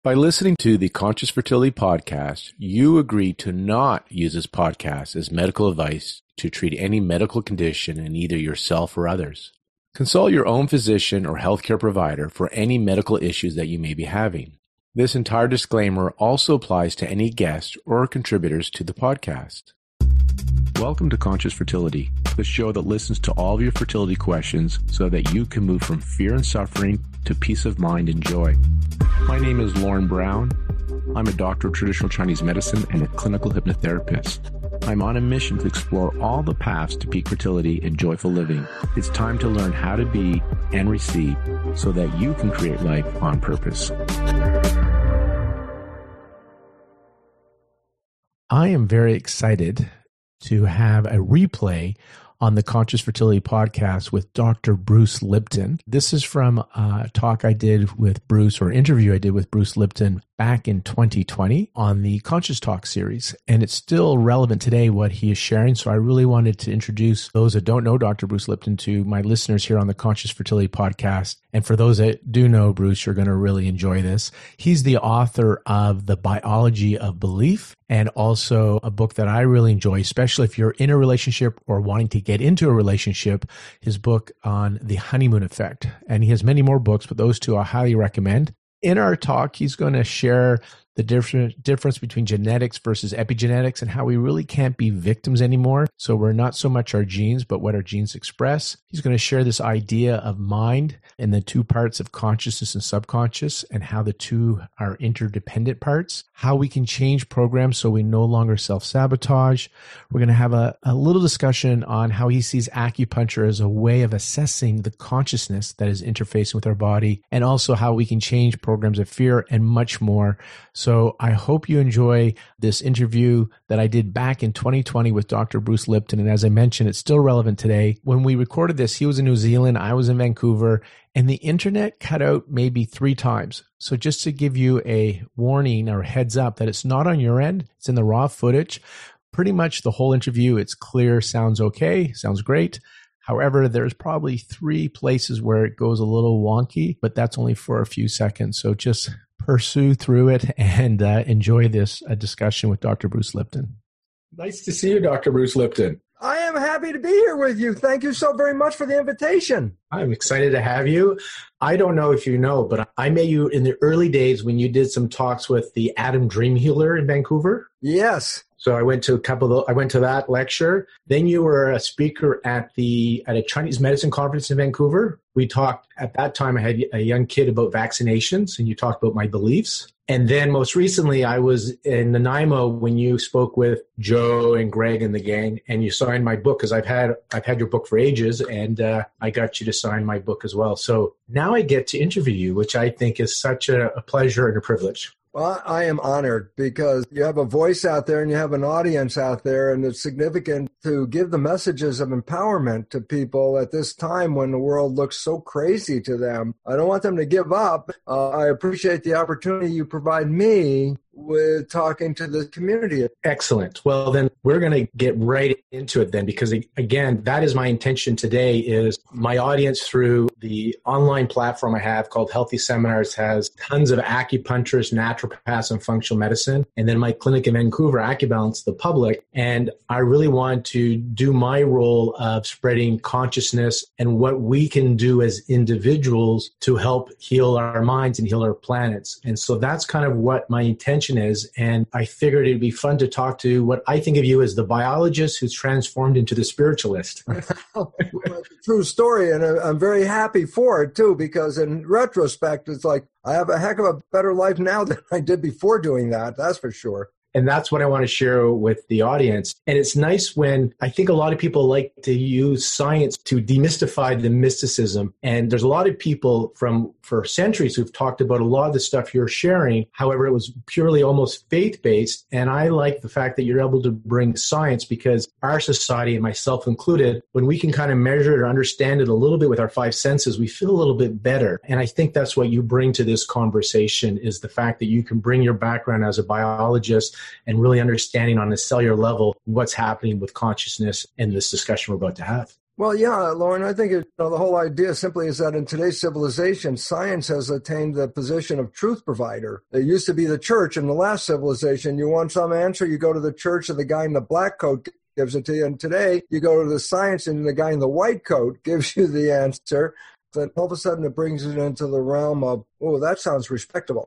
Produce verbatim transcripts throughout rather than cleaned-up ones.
By listening to the Conscious Fertility Podcast, you agree to not use this podcast as medical advice to treat any medical condition in either yourself or others. Consult your own physician or healthcare provider for any medical issues that you may be having. This entire disclaimer also applies to any guests or contributors to the podcast. Welcome to Conscious Fertility, the show that listens to all of your fertility questions so that you can move from fear and suffering to peace of mind and joy. My name is Lauren Brown. I'm a doctor of traditional Chinese medicine and a clinical hypnotherapist. I'm on a mission to explore all the paths to peak fertility and joyful living. It's time to learn how to be and receive so that you can create life on purpose. I am very excited to have a replay on the Conscious Fertility Podcast with Doctor Bruce Lipton. This is from a talk I did with Bruce, or interview I did with Bruce Lipton back in twenty twenty on the Conscious Talk series. And it's still relevant today, what he is sharing. So I really wanted to introduce those that don't know Doctor Bruce Lipton to my listeners here on the Conscious Fertility Podcast. And for those that do know Bruce, you're going to really enjoy this. He's the author of The Biology of Belief, and also a book that I really enjoy, especially if you're in a relationship or wanting to get into a relationship, his book on the honeymoon effect. And he has many more books, but those two I highly recommend. In our talk, he's going to share the different difference between genetics versus epigenetics and how we really can't be victims anymore. So we're not so much our genes, but what our genes express. He's going to share this idea of mind and the two parts of consciousness and subconscious and how the two are interdependent parts, how we can change programs so we no longer self-sabotage. We're going to have a, a little discussion on how he sees acupuncture as a way of assessing the consciousness that is interfacing with our body, and also how we can change programs of fear and much more. So I hope you enjoy this interview that I did back in twenty twenty with Doctor Bruce Lipton. And as I mentioned, it's still relevant today. When we recorded this, he was in New Zealand, I was in Vancouver, and the internet cut out maybe three times. So just to give you a warning or heads up that it's not on your end, it's in the raw footage. Pretty much the whole interview, it's clear, sounds okay, sounds great. However, there's probably three places where it goes a little wonky, but that's only for a few seconds. So just pursue through it and uh, enjoy this uh, discussion with Doctor Bruce Lipton. Nice to see you, Doctor Bruce Lipton. I am happy to be here with you. Thank you so very much for the invitation. I'm excited to have you. I don't know if you know, but I met you in the early days when you did some talks with the Adam Dream Healer in Vancouver. Yes. So I went to a couple of, I went to that lecture. Then you were a speaker at the at a Chinese medicine conference in Vancouver. We talked at that time. I had a young kid about vaccinations, and you talked about my beliefs. And then most recently, I was in Nanaimo when you spoke with Joe and Greg and the gang, and you signed my book because I've had I've had your book for ages, and uh, I got you to sign my book as well. So now I get to interview you, which I think is such a, a pleasure and a privilege. Well, I am honored because you have a voice out there and you have an audience out there, and it's significant to give the messages of empowerment to people at this time when the world looks so crazy to them. I don't want them to give up. Uh, I appreciate the opportunity you provide me with talking to the community. Excellent. Well, then we're going to get right into it then, because again, that is my intention today. Is my audience through the online platform I have called Healthy Seminars has tons of acupuncturists, naturopaths, and functional medicine. And then my clinic in Vancouver, AcuBalance, the public. And I really want to do my role of spreading consciousness and what we can do as individuals to help heal our minds and heal our planets. And so that's kind of what my intention is. And I figured it'd be fun to talk to what I think of you as the biologist who's transformed into the spiritualist. Well, it's a true story. And I'm very happy for it too, because in retrospect, it's like I have a heck of a better life now than I did before doing that. That's for sure. And that's what I want to share with the audience. And it's nice when I think a lot of people like to use science to demystify the mysticism. And there's a lot of people from for centuries who've talked about a lot of the stuff you're sharing. However, it was purely almost faith-based. And I like the fact that you're able to bring science, because our society, and myself included, when we can kind of measure it or understand it a little bit with our five senses, we feel a little bit better. And I think that's what you bring to this conversation, is the fact that you can bring your background as a biologist and really understanding on a cellular level what's happening with consciousness in this discussion we're about to have. Well, yeah, Lauren, I think it, you know, the whole idea simply is that in today's civilization, science has attained the position of truth provider. It used to be the church in the last civilization. You want some answer, you go to the church, and the guy in the black coat gives it to you. And today, you go to the science, and the guy in the white coat gives you the answer. Then all of a sudden, it brings it into the realm of, oh, that sounds respectable.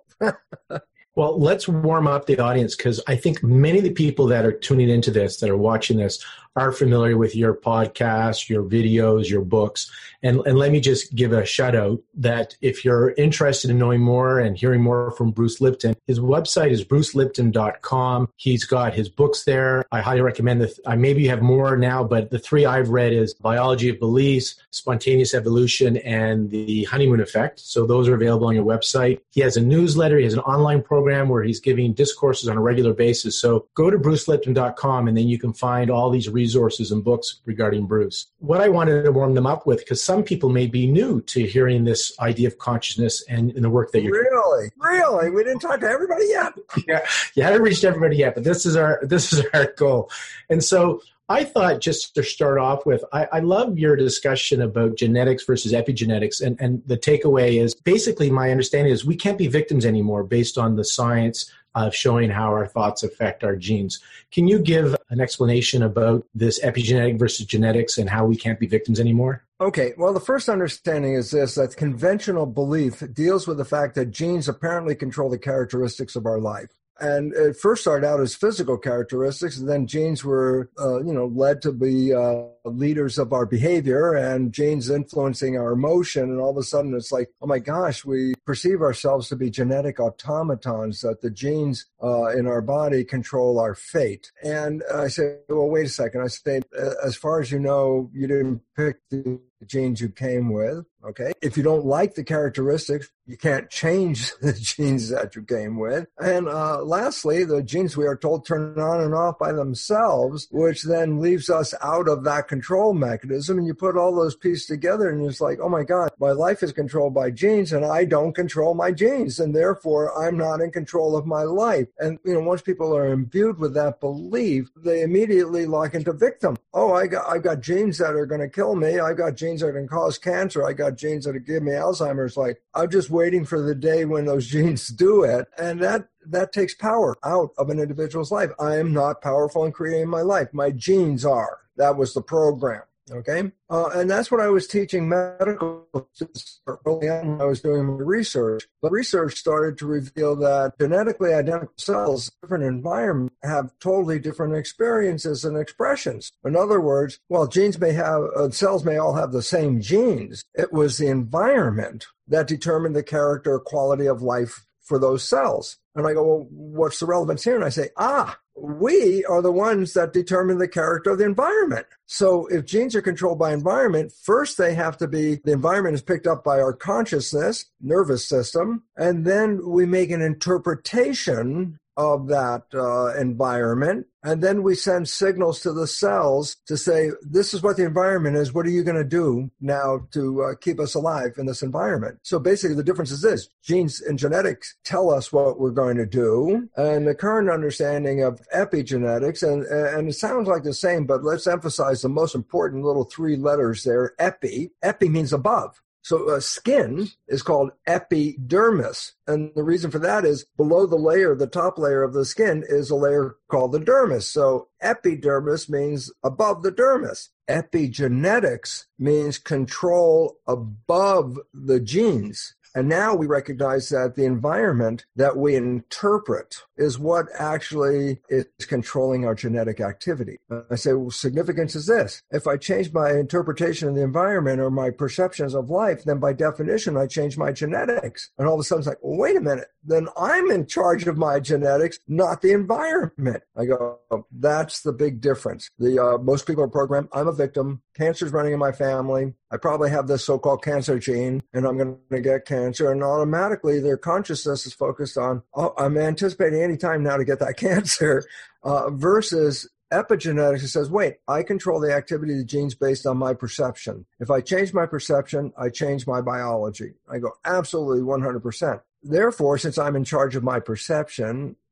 Well, let's warm up the audience, because I think many of the people that are tuning into this, that are watching this, are familiar with your podcast, your videos, your books. And, and let me just give a shout out that if you're interested in knowing more and hearing more from Bruce Lipton, his website is bruce lipton dot com. He's got his books there. I highly recommend that. I maybe you have more now, but the three I've read is Biology of Beliefs, Spontaneous Evolution, and The Honeymoon Effect. So those are available on your website. He has a newsletter. He has an online program where he's giving discourses on a regular basis. So go to bruce lipton dot com, and then you can find all these resources and books regarding Bruce. What I wanted to warm them up with, because some people may be new to hearing this idea of consciousness and, and the work that you're doing. Really? Really? We didn't talk to everybody yet. Yeah, you haven't reached everybody yet, but this is our this is our goal. And so I thought, just to start off with, I, I love your discussion about genetics versus epigenetics. And, and the takeaway is basically my understanding is we can't be victims anymore based on the science of showing how our thoughts affect our genes. Can you give an explanation about this epigenetic versus genetics and how we can't be victims anymore? Okay, well, the first understanding is this, that conventional belief deals with the fact that genes apparently control the characteristics of our life. And it first started out as physical characteristics, and then genes were, uh, you know, led to be uh, leaders of our behavior, and genes influencing our emotion. And all of a sudden, it's like, oh my gosh, we perceive ourselves to be genetic automatons, that the genes uh, in our body control our fate. And I say, well, wait a second. I say, as far as you know, you didn't pick the genes you came with. Okay. If you don't like the characteristics, you can't change the genes that you came with. And uh, lastly, the genes, we are told, turn on and off by themselves, which then leaves us out of that control mechanism. And you put all those pieces together and it's like, oh my God, my life is controlled by genes and I don't control my genes. And therefore, I'm not in control of my life. And, you know, once people are imbued with that belief, they immediately lock into victim. Oh, I got, I got genes that are going to kill me. I got genes that can cause cancer. I got genes that give me Alzheimer's. Like, I'm just waiting for the day when those genes do it. And that, that takes power out of an individual's life. I am not powerful in creating my life. My genes are. That was the program. Okay. Uh, and that's what I was teaching medical students early on when I was doing my research. But research started to reveal that genetically identical cells, different environments, have totally different experiences and expressions. In other words, while genes may have, uh, cells may all have the same genes, it was the environment that determined the character, quality of life for those cells. And I go, well, what's the relevance here? And I say, ah, we are the ones that determine the character of the environment. So if genes are controlled by environment, first they have to be, the environment is picked up by our consciousness, nervous system, and then we make an interpretation of that uh, environment. And then we send signals to the cells to say, this is what the environment is. What are you going to do now to uh, keep us alive in this environment? So basically the difference is this. Genes and genetics tell us what we're going to do. And the current understanding of epigenetics, and, and it sounds like the same, but let's emphasize the most important little three letters there, epi. Epi means above. So uh, skin is called epidermis. And the reason for that is below the layer, the top layer of the skin is a layer called the dermis. So epidermis means above the dermis. Epigenetics means control above the genes. And now we recognize that the environment that we interpret is what actually is controlling our genetic activity. I say, well, significance is this. If I change my interpretation of the environment or my perceptions of life, then by definition, I change my genetics. And all of a sudden it's like, well, wait a minute. Then I'm in charge of my genetics, not the environment. I go, oh, that's the big difference. The uh, most people are programmed, I'm a victim. Cancer's running in my family. I probably have this so-called cancer gene, and I'm going to get cancer. And automatically their consciousness is focused on, oh, I'm anticipating any time now to get that cancer, uh, versus epigenetics. It says, wait, I control the activity of the genes based on my perception. If I change my perception, I change my biology. I go, absolutely one hundred percent. Therefore, since I'm in charge of my perception,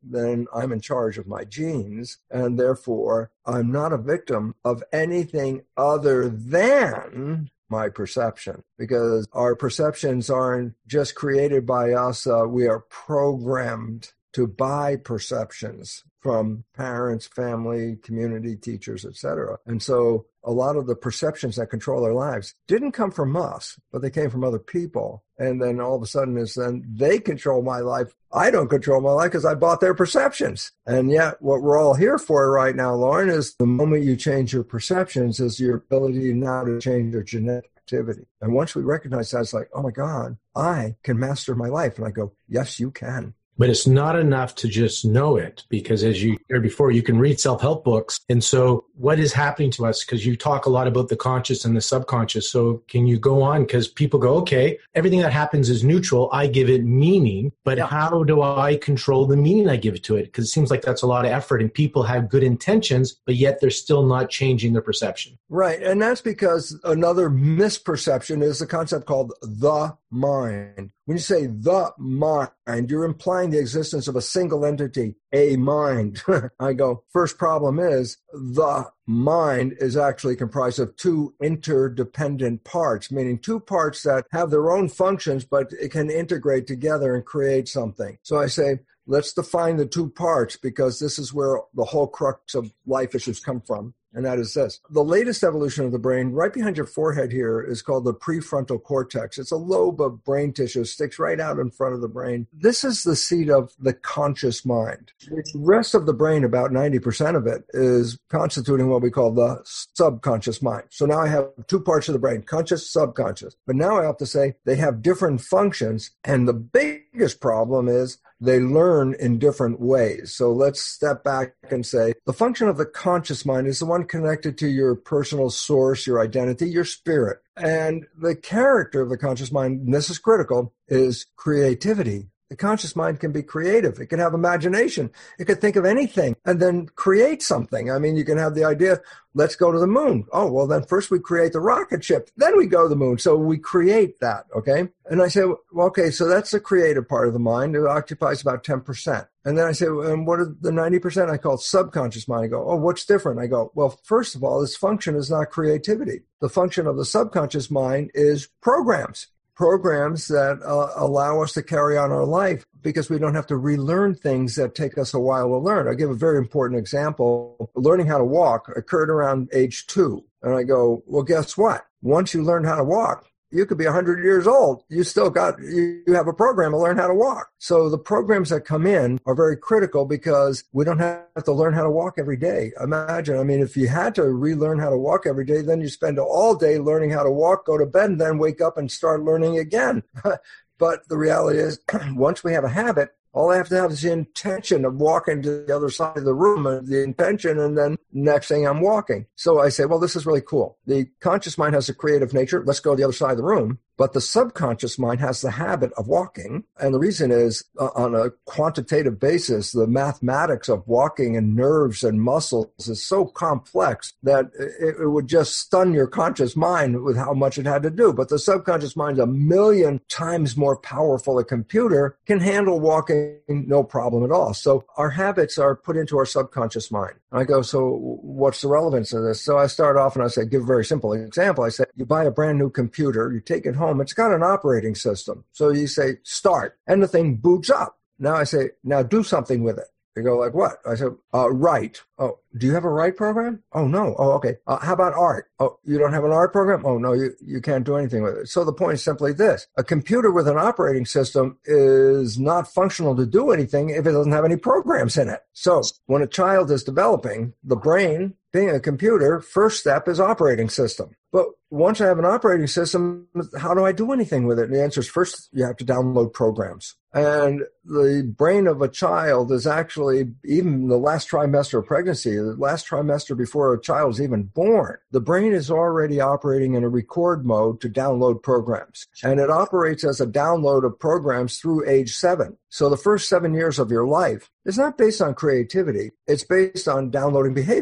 then I'm in charge of my genes, and therefore I'm not a victim of anything other than my perception, because our perceptions aren't just created by us. Uh, we are programmed to buy perceptions from parents, family, community, teachers, et cetera. And so a lot of the perceptions that control our lives didn't come from us, but they came from other people. And then all of a sudden is then they control my life. I don't control my life because I bought their perceptions. And yet what we're all here for right now, Lauren, is the moment you change your perceptions is your ability now to change your genetic activity. And once we recognize that, it's like, oh my God, I can master my life. And I go, yes, you can. But it's not enough to just know it, because as you heard before, you can read self-help books. And so what is happening to us? Because you talk a lot about the conscious and the subconscious. So can you go on? Because people go, okay, everything that happens is neutral. I give it meaning, but yeah. How do I control the meaning I give it to it? Because it seems like that's a lot of effort, and people have good intentions, but yet they're still not changing their perception. Right. And that's because another misperception is the concept called the mind. When you say the mind, you're implying the existence of a single entity, a mind. I go, first problem is the mind is actually comprised of two interdependent parts, meaning two parts that have their own functions, but it can integrate together and create something. So I say, let's define the two parts, because this is where the whole crux of life issues come from. And that is this. The latest evolution of the brain, right behind your forehead here, is called the prefrontal cortex. It's a lobe of brain tissue, sticks right out in front of the brain. This is the seat of the conscious mind. The rest of the brain, about ninety percent of it, is constituting what we call the subconscious mind. So now I have two parts of the brain, conscious, subconscious. But now I have to say they have different functions. And the biggest problem is they learn in different ways. So let's step back and say the function of the conscious mind is the one connected to your personal source, your identity, your spirit. And the character of the conscious mind, and this is critical, is creativity. The conscious mind can be creative. It can have imagination. It can think of anything and then create something. I mean, you can have the idea, let's go to the moon. Oh, well, then first we create the rocket ship, then we go to the moon. So we create that, okay? And I say, well, okay, so that's the creative part of the mind. It occupies about ten percent. And then I say, and what are the ninety percent? I call it subconscious mind. I go, oh, what's different? I go, well, first of all, this function is not creativity. The function of the subconscious mind is programs. Programs that uh, allow us to carry on our life because we don't have to relearn things that take us a while to learn. I'll give a very important example. Learning how to walk occurred around age two. And I go, well, guess what? Once you learn how to walk, you could be one hundred years old. You still got, you have a program to learn how to walk. So the programs that come in are very critical because we don't have to learn how to walk every day. Imagine, I mean, if you had to relearn how to walk every day, then you spend all day learning how to walk, go to bed, and then wake up and start learning again. But the reality is, once we have a habit, all I have to have is the intention of walking to the other side of the room, and the intention, and then next thing I'm walking. So I say, well, this is really cool. The conscious mind has a creative nature. Let's go to the other side of the room. But the subconscious mind has the habit of walking. And the reason is, uh, on a quantitative basis, the mathematics of walking and nerves and muscles is so complex that it, it would just stun your conscious mind with how much it had to do. But the subconscious mind is a million times more powerful. A computer can handle walking no problem at all. So our habits are put into our subconscious mind. And I go, so what's the relevance of this? So I start off and I say, give a very simple example. I say, you buy a brand new computer, you take it home. It's got an operating system. So you say, start, and the thing boots up. Now I say, now do something with it. They go, like what? I said, uh, write. Oh, do you have a write program? Oh, no. Oh, okay. Uh, how about art? Oh, you don't have an art program? Oh, no, you, you can't do anything with it. So the point is simply this. A computer with an operating system is not functional to do anything if it doesn't have any programs in it. So when a child is developing, the brain, being a computer, first step is operating system. But once I have an operating system, how do I do anything with it? And the answer is first, you have to download programs. And the brain of a child is actually, even the last trimester of pregnancy, the last trimester before a child is even born, the brain is already operating in a record mode to download programs. And it operates as a download of programs through age seven. So the first seven years of your life is not based on creativity. It's based on downloading behavior.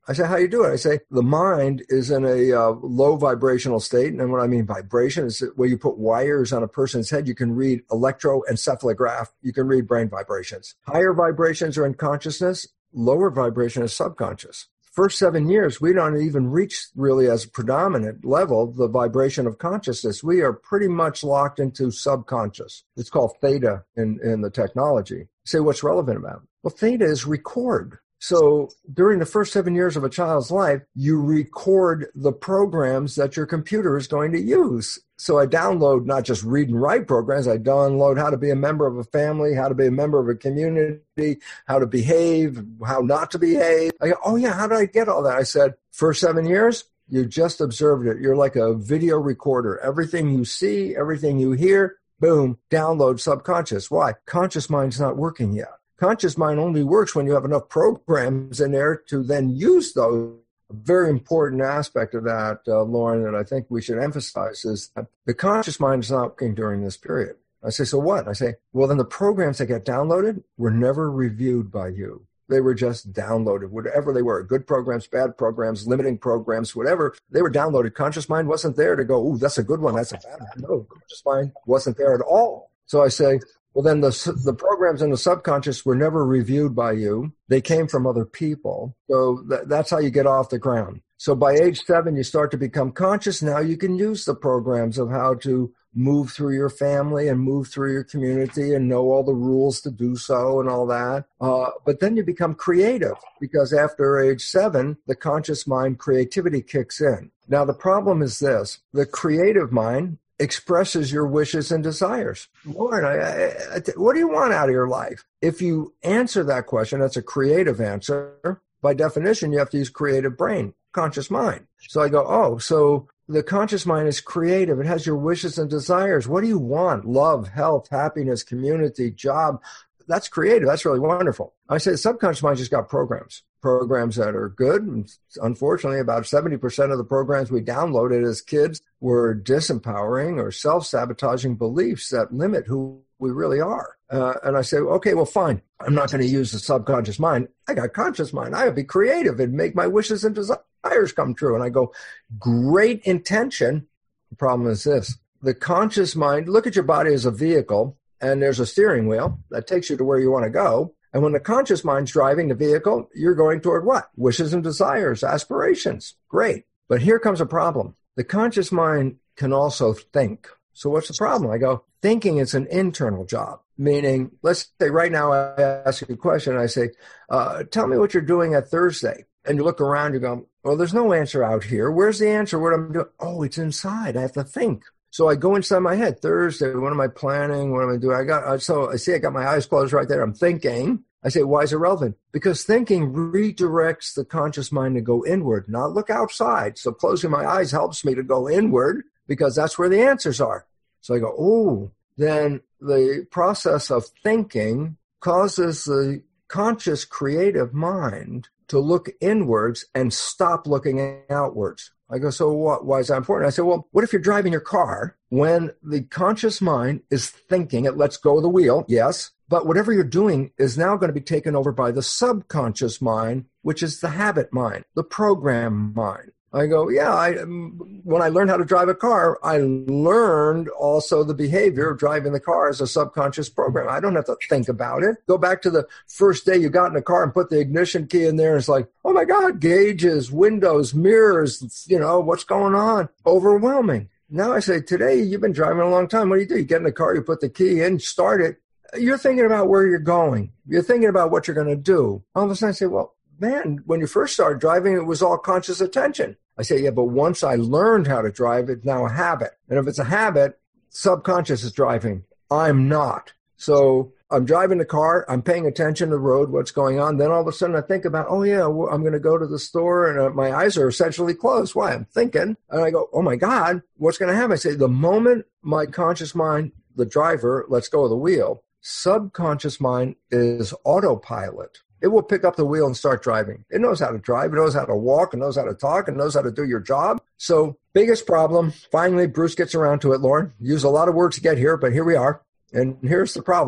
I say, how you do it? I say, the mind is in a uh, low vibrational state. And what I mean vibration is where you put wires on a person's head, you can read electroencephalograph. You can read brain vibrations. Higher vibrations are in consciousness. Lower vibration is subconscious. First seven years, we don't even reach really as a predominant level the vibration of consciousness. We are pretty much locked into subconscious. It's called theta in, in the technology. You say, what's relevant about it? Well, theta is record. So during the first seven years of a child's life, you record the programs that your computer is going to use. So I download not just read and write programs, I download how to be a member of a family, how to be a member of a community, how to behave, how not to behave. I go, oh yeah, how did I get all that? I said, first seven years, you just observed it. You're like a video recorder. Everything you see, everything you hear, boom, download subconscious. Why? Conscious mind's not working yet. Conscious mind only works when you have enough programs in there to then use those. A very important aspect of that, uh, Lauren, that I think we should emphasize is that the conscious mind is not working during this period. I say, so what? I say, well, then the programs that get downloaded were never reviewed by you. They were just downloaded, whatever they were, good programs, bad programs, limiting programs, whatever. They were downloaded. Conscious mind wasn't there to go, ooh, that's a good one, that's a bad one. No, conscious mind wasn't there at all. So I say, well, then the the programs in the subconscious were never reviewed by you. They came from other people. So th- that's how you get off the ground. So by age seven, you start to become conscious. Now you can use the programs of how to move through your family and move through your community and know all the rules to do so and all that. Uh, but then you become creative because after age seven, the conscious mind creativity kicks in. Now, the problem is this. The creative mind expresses your wishes and desires. Lord, I, I, I, what do you want out of your life? If you answer that question, that's a creative answer. By definition, you have to use creative brain, conscious mind. So I go, oh, so the conscious mind is creative. It has your wishes and desires. What do you want? Love, health, happiness, community, job. That's creative. That's really wonderful. I say the subconscious mind just got programs. Programs that are good. Unfortunately, about seventy percent of the programs we downloaded as kids were disempowering or self-sabotaging beliefs that limit who we really are. Uh, and I say, okay, well, fine. I'm not going to use the subconscious mind. I got conscious mind. I would be creative and make my wishes and desires come true. And I go, great intention. The problem is this. The conscious mind, look at your body as a vehicle, and there's a steering wheel that takes you to where you want to go. And when the conscious mind's driving the vehicle, you're going toward what? Wishes and desires, aspirations. Great. But here comes a problem. The conscious mind can also think. So what's the problem? I go, thinking is an internal job, meaning, let's say right now I ask you a question. And I say, uh, tell me what you're doing at Thursday. And you look around, you go, well, there's no answer out here. Where's the answer? What am I doing? Oh, it's inside. I have to think. So I go inside my head. Thursday, what am I planning? What am I doing? I got, so I see I got my eyes closed right there. I'm thinking. I say, why is it relevant? Because thinking redirects the conscious mind to go inward, not look outside. So closing my eyes helps me to go inward because that's where the answers are. So I go, oh, then the process of thinking causes the conscious creative mind to look inwards and stop looking outwards. I go, so what, why is that important? I said, well, what if you're driving your car when the conscious mind is thinking it lets go of the wheel? Yes. But whatever you're doing is now going to be taken over by the subconscious mind, which is the habit mind, the program mind. I go, yeah, I, when I learned how to drive a car, I learned also the behavior of driving the car as a subconscious program. I don't have to think about it. Go back to the first day you got in a car and put the ignition key in there. And it's like, oh my God, gauges, windows, mirrors, you know, what's going on? Overwhelming. Now I say, today you've been driving a long time. What do you do? You get in the car, you put the key in, start it. You're thinking about where you're going. You're thinking about what you're going to do. All of a sudden I say, well, man, when you first started driving, it was all conscious attention. I say, yeah, but once I learned how to drive, it's now a habit. And if it's a habit, subconscious is driving. I'm not. So I'm driving the car. I'm paying attention to the road, what's going on. Then all of a sudden I think about, oh, yeah, I'm going to go to the store. And uh, my eyes are essentially closed. Why? I'm thinking. And I go, oh, my God, what's going to happen? I say, the moment my conscious mind, the driver, lets go of the wheel, subconscious mind is autopilot. It will pick up the wheel and start driving. It knows how to drive. It knows how to walk. It knows how to talk. It knows how to do your job. So biggest problem, finally, Bruce gets around to it, Lauren. Use a lot of words to get here, but here we are. And here's the problem.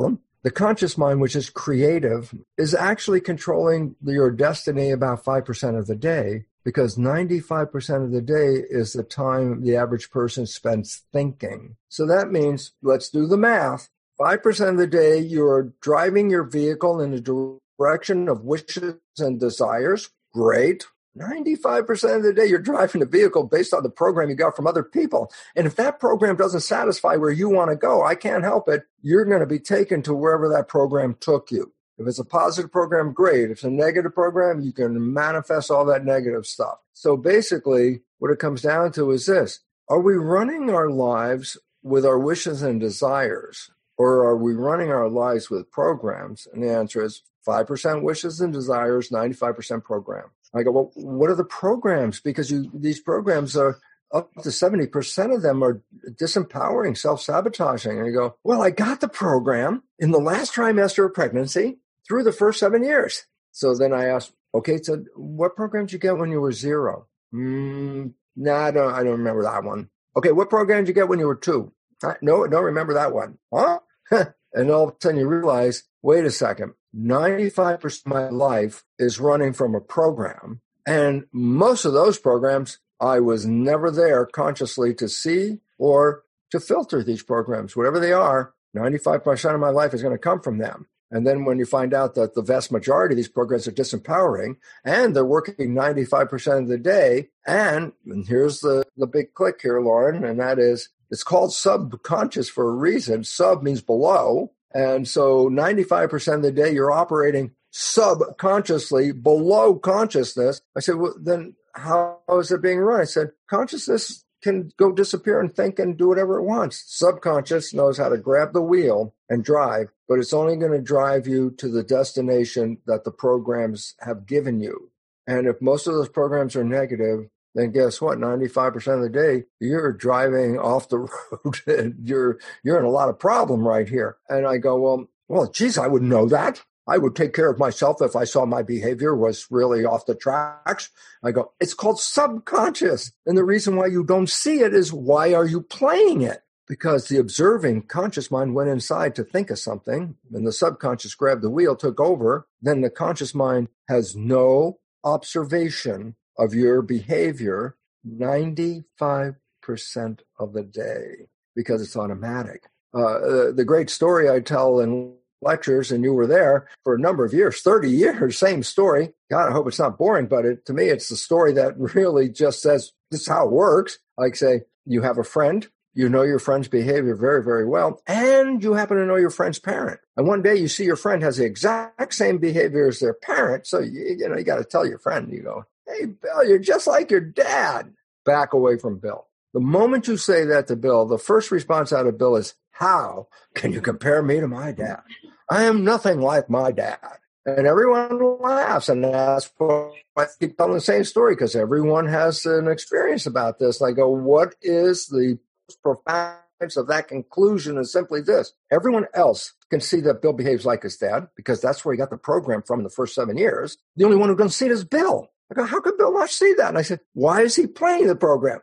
The conscious mind, which is creative, is actually controlling your destiny about five percent of the day, because ninety-five percent of the day is the time the average person spends thinking. So that means, let's do the math. five percent of the day, you're driving your vehicle in the direction of wishes and desires. Great. ninety-five percent of the day, you're driving the vehicle based on the program you got from other people. And if that program doesn't satisfy where you want to go, I can't help it. You're going to be taken to wherever that program took you. If it's a positive program, great. If it's a negative program, you can manifest all that negative stuff. So basically, what it comes down to is this. Are we running our lives with our wishes and desires, or are we running our lives with programs? And the answer is five percent wishes and desires, ninety-five percent program. I go, well, what are the programs? Because you, these programs are up to seventy percent of them are disempowering, self-sabotaging. And you go, well, I got the program in the last trimester of pregnancy through the first seven years. So then I asked, okay, so what program did you get when you were zero? Mm, no, nah, I don't, I don't remember that one. Okay, what program did you get when you were two? I, no, I don't remember that one. Huh? And all of a sudden you realize, wait a second, ninety-five percent of my life is running from a program. And most of those programs, I was never there consciously to see or to filter these programs. Whatever they are, ninety-five percent of my life is going to come from them. And then when you find out that the vast majority of these programs are disempowering and they're working ninety-five percent of the day, and, and here's the, the big click here, Lauren, and that is, it's called subconscious for a reason. Sub means below. And so ninety-five percent of the day, you're operating subconsciously below consciousness. I said, well, then how is it being run? I said, consciousness can go disappear and think and do whatever it wants. Subconscious knows how to grab the wheel and drive, but it's only going to drive you to the destination that the programs have given you. And if most of those programs are negative, then guess what? ninety-five percent of the day, you're driving off the road and you're, you're in a lot of problem right here. And I go, well, well, geez, I wouldn't know that. I would take care of myself if I saw my behavior was really off the tracks. I go, it's called subconscious. And the reason why you don't see it is, why are you playing it? Because the observing conscious mind went inside to think of something, and the subconscious grabbed the wheel, took over. Then the conscious mind has no observation of your behavior ninety-five percent of the day, because it's automatic. Uh, the great story I tell in lectures, and you were there for a number of years, thirty years, same story. God, I hope it's not boring, but it, to me, it's the story that really just says this is how it works. Like, say, you have a friend, you know your friend's behavior very, very well, and you happen to know your friend's parent. And one day you see your friend has the exact same behavior as their parent, so you, you know, you got to tell your friend, you go, hey, Bill, you're just like your dad. Back away from Bill. The moment you say that to Bill, the first response out of Bill is, how can you compare me to my dad? I am nothing like my dad. And everyone laughs, and that's why I keep telling the same story, because everyone has an experience about this. And I go, what is the profound of that conclusion? Is simply this. Everyone else can see that Bill behaves like his dad, because that's where he got the program from in the first seven years. The only one who doesn't see it is Bill. I go, how could Bill not see that? And I said, why is he playing the program?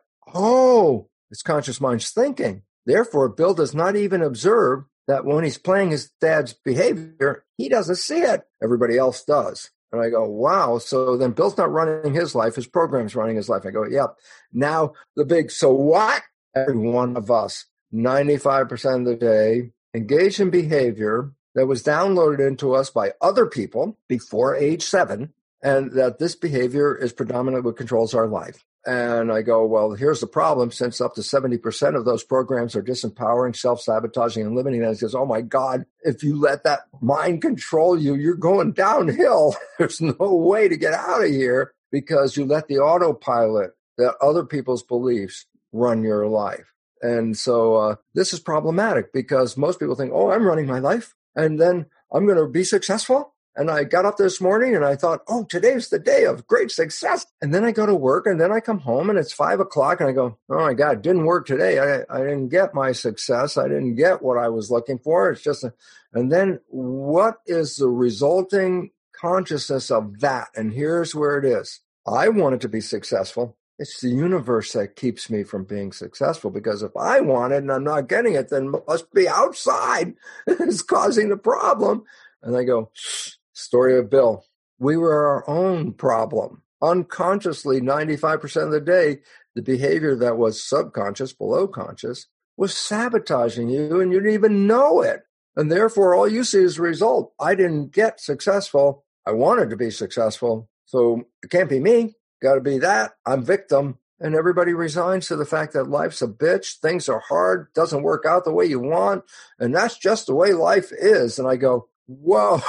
Oh, it's conscious mind's thinking. Therefore, Bill does not even observe that when he's playing his dad's behavior, he doesn't see it. Everybody else does. And I go, wow. So then Bill's not running his life. His program's running his life. I go, yep. Now the big, so what? Every one of us, ninety-five percent of the day, engage in behavior that was downloaded into us by other people before age seven, and that this behavior is predominantly what controls our life. And I go, well, here's the problem. Since up to seventy percent of those programs are disempowering, self-sabotaging, and limiting, and it says, oh my God, if you let that mind control you, you're going downhill. There's no way to get out of here, because you let the autopilot, that other people's beliefs, run your life. And so uh, this is problematic, because most people think, oh, I'm running my life, and then I'm going to be successful. And I got up this morning and I thought, oh, today's the day of great success. And then I go to work, and then I come home and it's five o'clock and I go, oh my God, it didn't work today. I, I didn't get my success. I didn't get what I was looking for. It's just, a, and then what is the resulting consciousness of that? And here's where it is. I wanted to be successful. It's the universe that keeps me from being successful, because if I want it and I'm not getting it, then it must be outside is causing the problem. And I go, story of Bill. We were our own problem. Unconsciously, ninety-five percent of the day, the behavior that was subconscious, below conscious, was sabotaging you, and you didn't even know it. And therefore, all you see is the result. I didn't get successful. I wanted to be successful. So it can't be me. Got to be that. I'm victim. And everybody resigns to the fact that life's a bitch. Things are hard. Doesn't work out the way you want. And that's just the way life is. And I go, whoa.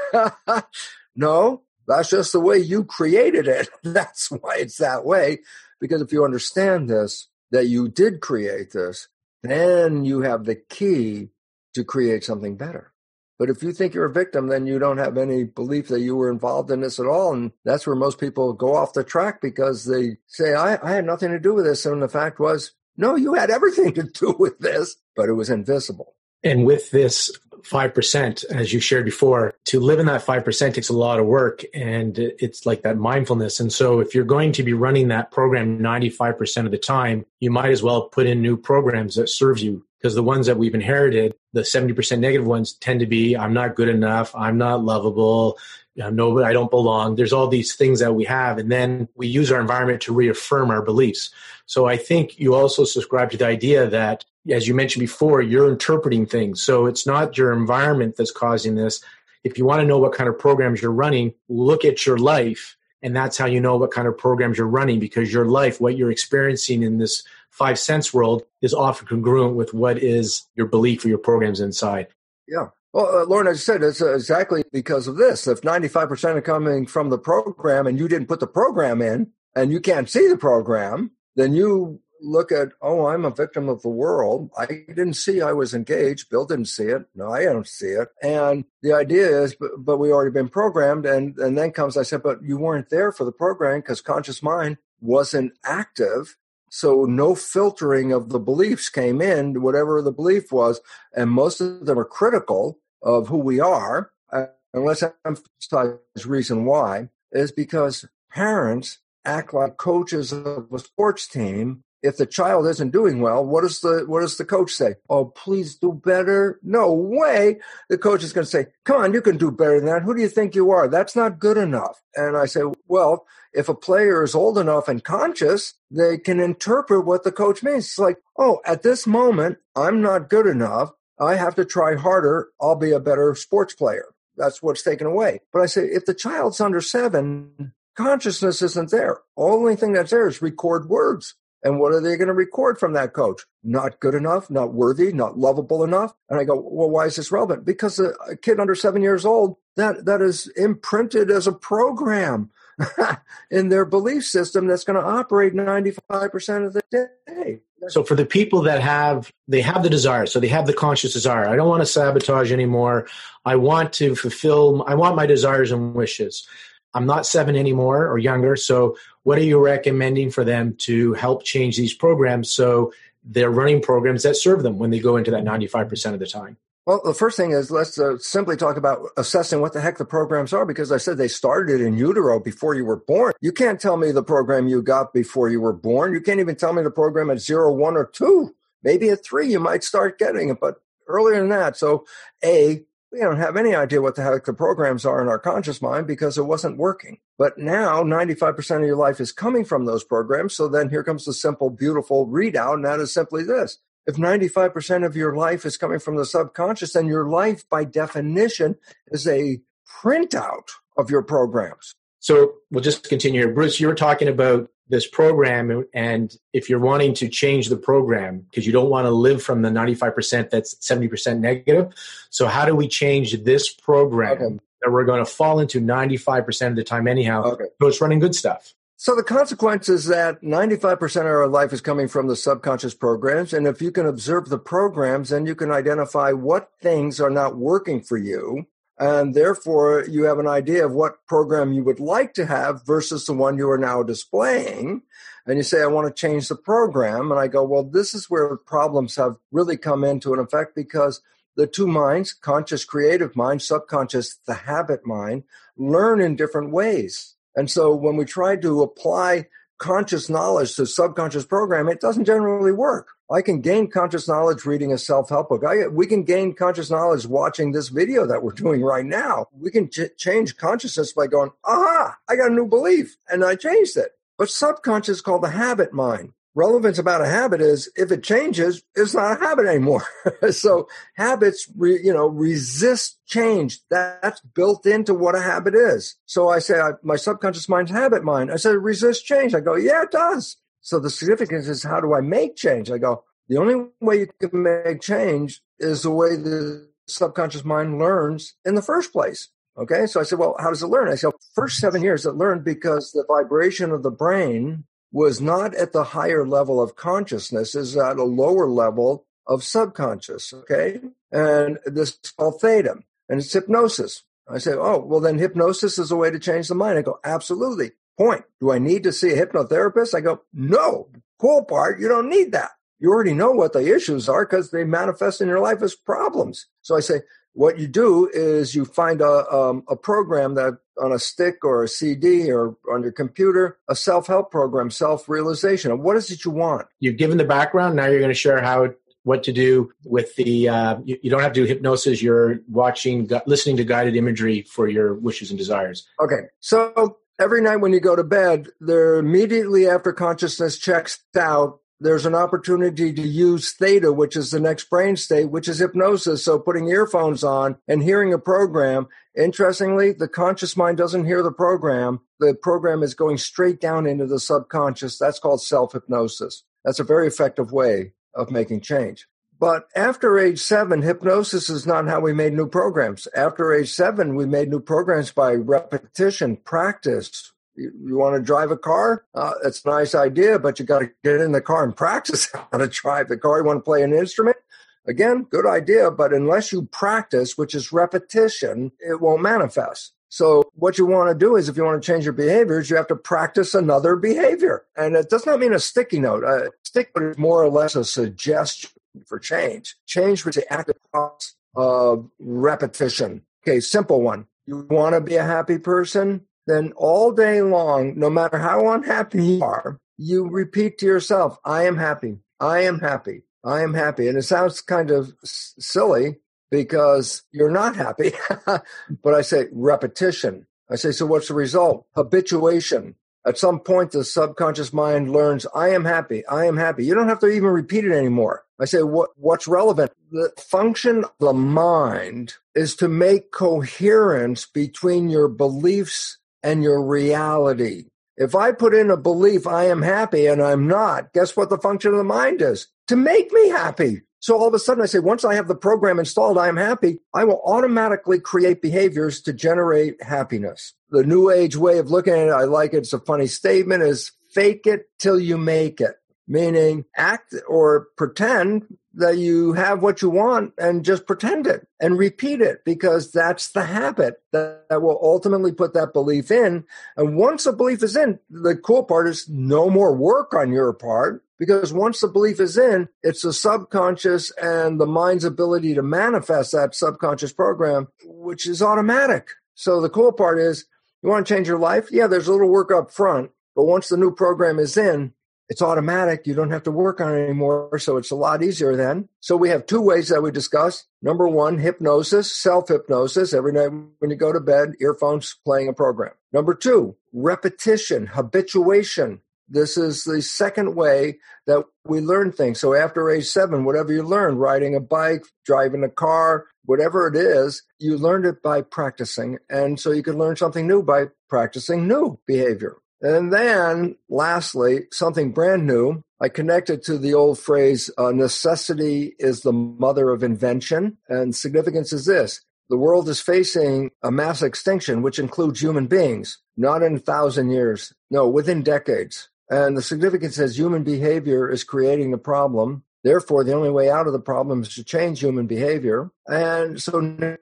No, that's just the way you created it. That's why it's that way. Because if you understand this, that you did create this, then you have the key to create something better. But if you think you're a victim, then you don't have any belief that you were involved in this at all. And that's where most people go off the track, because they say, I, I had nothing to do with this. And the fact was, no, you had everything to do with this, but it was invisible. And with this five percent, as you shared before, to live in that five percent takes a lot of work, and it's like that mindfulness. And so if you're going to be running that program ninety-five percent of the time, you might as well put in new programs that serve you, because the ones that we've inherited, the seventy percent negative ones, tend to be, I'm not good enough, I'm not lovable, you know, no, I don't belong. There's all these things that we have, and then we use our environment to reaffirm our beliefs. So I think you also subscribe to the idea that, as you mentioned before, you're interpreting things. So it's not your environment that's causing this. If you want to know what kind of programs you're running, look at your life, and that's how you know what kind of programs you're running, because your life, what you're experiencing in this five sense world, is often congruent with what is your belief or your programs inside. Yeah. Well, uh, Lauren, as I said, it's uh, exactly because of this. If ninety-five percent are coming from the program and you didn't put the program in and you can't see the program, then you look at, oh, I'm a victim of the world. I didn't see I was engaged. Bill didn't see it. No, I don't see it. And the idea is, but, but we already been programmed. And, and then comes, I said, but you weren't there for the program because conscious mind wasn't active. So no filtering of the beliefs came in, whatever the belief was. And most of them are critical of who we are. Uh, and let's emphasize the reason why is because parents act like coaches of a sports team. If the child isn't doing well, what does the what does the coach say? Oh, please do better. No way. The coach is going to say, come on, you can do better than that. Who do you think you are? That's not good enough. And I say, well, if a player is old enough and conscious, they can interpret what the coach means. It's like, oh, at this moment, I'm not good enough. I have to try harder. I'll be a better sports player. That's what's taken away. But I say, if the child's under seven, consciousness isn't there. Only thing that's there is record words. And what are they going to record from that coach? Not good enough, not worthy, not lovable enough. And I go, well, why is this relevant? Because a, a kid under seven years old, that, that is imprinted as a program in their belief system that's going to operate ninety-five percent of the day. So for the people that have, they have the desire, so they have the conscious desire. I don't want to sabotage anymore. I want to fulfill, I want my desires and wishes. I'm not seven anymore or younger. So what are you recommending for them to help change these programs so they're running programs that serve them when they go into that ninety-five percent of the time? Well, the first thing is let's uh, simply talk about assessing what the heck the programs are, because I said they started in utero before you were born. You can't tell me the program you got before you were born. You can't even tell me the program at zero, one, or two. Maybe at three you might start getting it, but earlier than that. So A, we don't have any idea what the heck the programs are in our conscious mind because it wasn't working. But now ninety-five percent of your life is coming from those programs. So then here comes the simple, beautiful readout, and that is simply this. If ninety-five percent of your life is coming from the subconscious, then your life, by definition, is a printout of your programs. So we'll just continue here. Bruce, you were talking about this program, and if you're wanting to change the program because you don't want to live from the ninety-five percent that's seventy percent negative. So how do we change this program okay. that we're going to fall into ninety-five percent of the time anyhow? Okay. So it's running good stuff. So the consequence is that ninety-five percent of our life is coming from the subconscious programs. And if you can observe the programs, then you can identify what things are not working for you. And therefore, you have an idea of what program you would like to have versus the one you are now displaying. And you say, I want to change the program. And I go, well, this is where problems have really come into an effect, because the two minds, conscious creative mind, subconscious, the habit mind, learn in different ways. And so when we try to apply conscious knowledge to subconscious program, it doesn't generally work. I can gain conscious knowledge reading a self-help book. I, we can gain conscious knowledge watching this video that we're doing right now. We can ch- change consciousness by going, aha, I got a new belief, and I changed it. But subconscious is called the habit mind. Relevance about a habit is if it changes, it's not a habit anymore. So habits, re, you know, resist change. That's built into what a habit is. So I say, I, my subconscious mind's habit mind. I said, resist change. I go, yeah, it does. So the significance is, how do I make change? I go, the only way you can make change is the way the subconscious mind learns in the first place. Okay. So I said, well, how does it learn? I said, first seven years it learned because the vibration of the brain was not at the higher level of consciousness, is at a lower level of subconscious, okay? And this is called theta, and it's hypnosis. I say, oh, well, then hypnosis is a way to change the mind. I go, absolutely. Point. Do I need to see a hypnotherapist? I go, no. Cool part, you don't need that. You already know what the issues are because they manifest in your life as problems. So I say, what you do is you find a, um, a program that on a stick or a C D or on your computer, a self-help program, self-realization. What is it you want? You've given the background. Now you're going to share how what to do with the, uh, you, you don't have to do hypnosis. You're watching, listening to guided imagery for your wishes and desires. Okay. So every night when you go to bed, there immediately after consciousness checks out, there's an opportunity to use theta, which is the next brain state, which is hypnosis. So putting earphones on and hearing a program. Interestingly, the conscious mind doesn't hear the program. The program is going straight down into the subconscious. That's called self-hypnosis. That's a very effective way of making change. But after age seven, hypnosis is not how we made new programs. After age seven, we made new programs by repetition, practice. You, you want to drive a car? Uh, it's a nice idea, but you got to get in the car and practice how to drive the car. You want to play an instrument? Again, good idea, but unless you practice, which is repetition, it won't manifest. So what you want to do is if you want to change your behaviors, you have to practice another behavior. And it does not mean a sticky note. A sticky note is more or less a suggestion for change. Change with the active process of repetition. Okay, simple one. You want to be a happy person? Then all day long, no matter how unhappy you are, you repeat to yourself, I am happy, I am happy, I am happy. And it sounds kind of s- silly because you're not happy. But I say repetition. I say, so what's the result? Habituation. At some point, the subconscious mind learns, I am happy, I am happy. You don't have to even repeat it anymore. I say, what, what's relevant? The function of the mind is to make coherence between your beliefs and your reality. If I put in a belief, I am happy, and I'm not, guess what the function of the mind is? To make me happy. So all of a sudden I say, once I have the program installed, I am happy, I will automatically create behaviors to generate happiness. The new age way of looking at it, I like it, it's a funny statement, is fake it till you make it. Meaning act or pretend that you have what you want and just pretend it and repeat it, because that's the habit that, that will ultimately put that belief in. And once a belief is in, the cool part is no more work on your part, because once the belief is in, it's the subconscious and the mind's ability to manifest that subconscious program, which is automatic. So the cool part is, you want to change your life? Yeah, there's a little work up front, but once the new program is in, it's automatic. You don't have to work on it anymore, so it's a lot easier then. So we have two ways that we discuss. Number one, hypnosis, self-hypnosis. Every night when you go to bed, earphones playing a program. Number two, repetition, habituation. This is the second way that we learn things. So after age seven, whatever you learn, riding a bike, driving a car, whatever it is, you learned it by practicing. And so you can learn something new by practicing new behavior. And then, lastly, something brand new. I connected to the old phrase, uh, necessity is the mother of invention. And significance is this. The world is facing a mass extinction, which includes human beings, not in a thousand years, no, within decades. And the significance is human behavior is creating the problem. Therefore, the only way out of the problem is to change human behavior. And so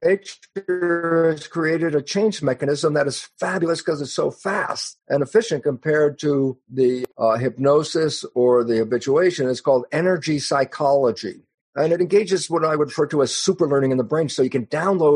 nature has created a change mechanism that is fabulous because it's so fast and efficient compared to the uh, hypnosis or the habituation. It's called energy psychology. And it engages what I would refer to as super learning in the brain. So you can download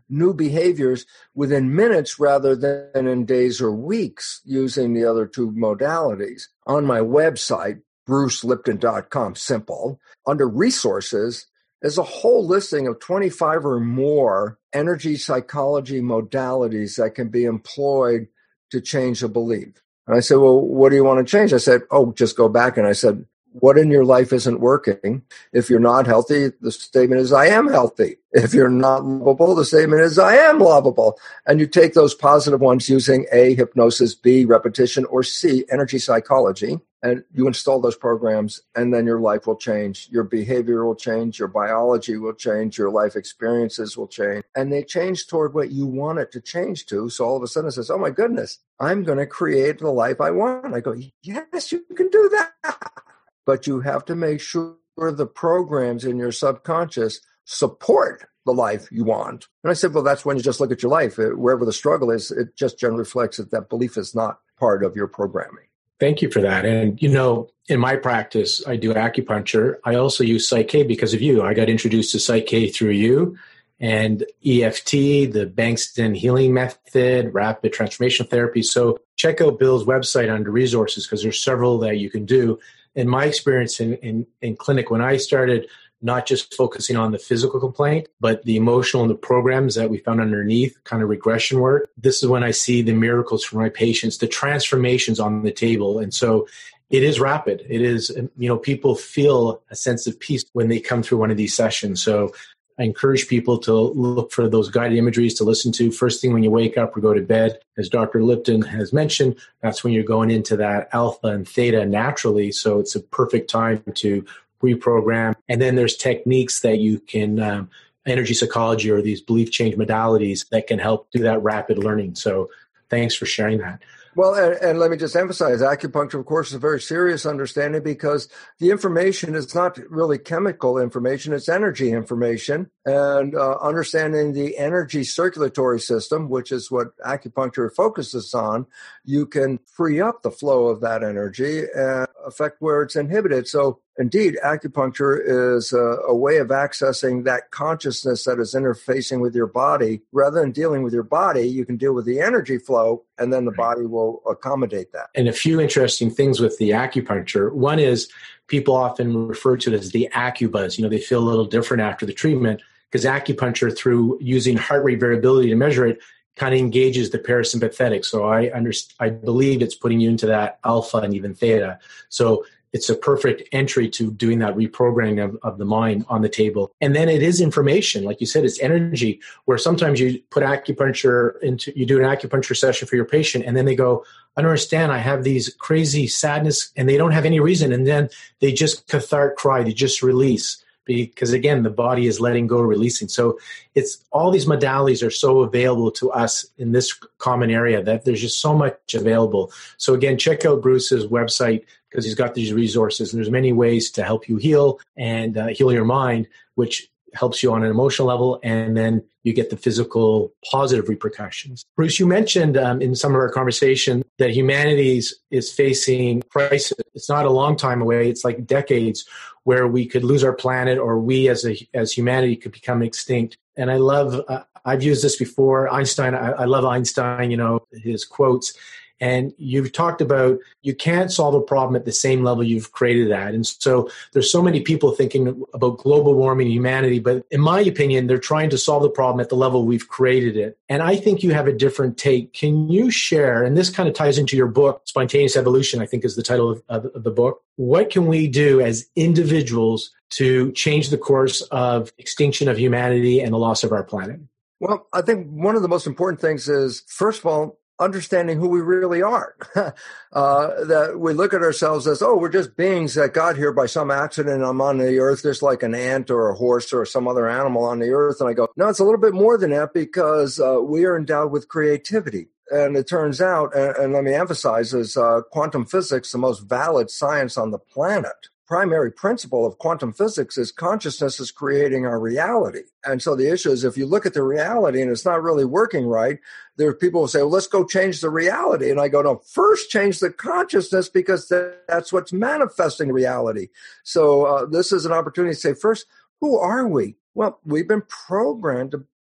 new behaviors within minutes rather than in days or weeks using the other two modalities. On my website, bruce lipton dot com, simple, under resources, is a whole listing of twenty-five or more energy psychology modalities that can be employed to change a belief. And I said, well, what do you want to change? I said, oh, just go back. And I said, what in your life isn't working? If you're not healthy, the statement is, I am healthy. If you're not lovable, the statement is, I am lovable. And you take those positive ones using A, hypnosis, B, repetition, or C, energy psychology, and you install those programs, and then your life will change. Your behavior will change. Your biology will change. Your life experiences will change. And they change toward what you want it to change to. So all of a sudden it says, oh my goodness, I'm going to create the life I want. I go, yes, you can do that. But you have to make sure the programs in your subconscious support the life you want. And I said, well, that's when you just look at your life. Wherever the struggle is, it just generally reflects that that belief is not part of your programming. Thank you for that. And, you know, in my practice, I do acupuncture. I also use Psych-K because of you. I got introduced to Psych-K through you, and E F T, the Bankston healing method, rapid transformation therapy. So check out Bill's website under resources because there's several that you can do. In my experience in, in, in clinic, when I started not just focusing on the physical complaint, but the emotional and the programs that we found underneath, kind of regression work, this is when I see the miracles for my patients, the transformations on the table. And so it is rapid. It is, you know, people feel a sense of peace when they come through one of these sessions. So I encourage people to look for those guided imageries to listen to first thing when you wake up or go to bed. As Doctor Lipton has mentioned, that's when you're going into that alpha and theta naturally. So it's a perfect time to reprogram. And then there's techniques that you can, um, energy psychology or these belief change modalities that can help do that rapid learning. So thanks for sharing that. Well, and, and let me just emphasize, acupuncture, of course, is a very serious understanding because the information is not really chemical information, it's energy information. And uh, understanding the energy circulatory system, which is what acupuncture focuses on, you can free up the flow of that energy and affect where it's inhibited. So indeed, acupuncture is a, a way of accessing that consciousness that is interfacing with your body. Rather than dealing with your body, you can deal with the energy flow, and then the body will accommodate that. And a few interesting things with the acupuncture. One is people often refer to it as the AccuBuzz. You know, they feel a little different after the treatment because acupuncture, through using heart rate variability to measure it, kind of engages the parasympathetic. So I understand, I believe it's putting you into that alpha and even theta. So it's a perfect entry to doing that reprogramming of, of the mind on the table. And then it is information. Like you said, it's energy, where sometimes you put acupuncture into, you do an acupuncture session for your patient, and then they go, I don't understand. I have these crazy sadness, and they don't have any reason. And then they just cathartic cry. They just release. Because again, the body is letting go, releasing. So it's all these modalities are so available to us in this common area that there's just so much available. So again, check out Bruce's website because he's got these resources, and there's many ways to help you heal and uh, heal your mind, which helps you on an emotional level, and then you get the physical positive repercussions. Bruce, you mentioned um, in some of our conversation that humanity is facing crisis. It's not a long time away. It's like decades where we could lose our planet, or we as a, as humanity could become extinct. And I love, uh, I've used this before, Einstein, I, I love Einstein, you know, his quotes. And you've talked about you can't solve a problem at the same level you've created that. And so there's so many people thinking about global warming and humanity, but in my opinion, they're trying to solve the problem at the level we've created it. And I think you have a different take. Can you share, and this kind of ties into your book, Spontaneous Evolution, I think is the title of, of, of the book. What can we do as individuals to change the course of extinction of humanity and the loss of our planet? Well, I think one of the most important things is, first of all, understanding who we really are. uh, that we look at ourselves as, oh, we're just beings that got here by some accident. I'm on the earth just like an ant or a horse or some other animal on the earth. And I go, no, it's a little bit more than that because uh, we are endowed with creativity. And it turns out, and, and let me emphasize, is uh, quantum physics, the most valid science on the planet. Primary principle of quantum physics is consciousness is creating our reality. And so the issue is, if you look at the reality and it's not really working right, there are people who say, well, let's go change the reality. And I go, no, first change the consciousness because that's what's manifesting reality. So uh, this is an opportunity to say, first, who are we? Well, we've been programmed to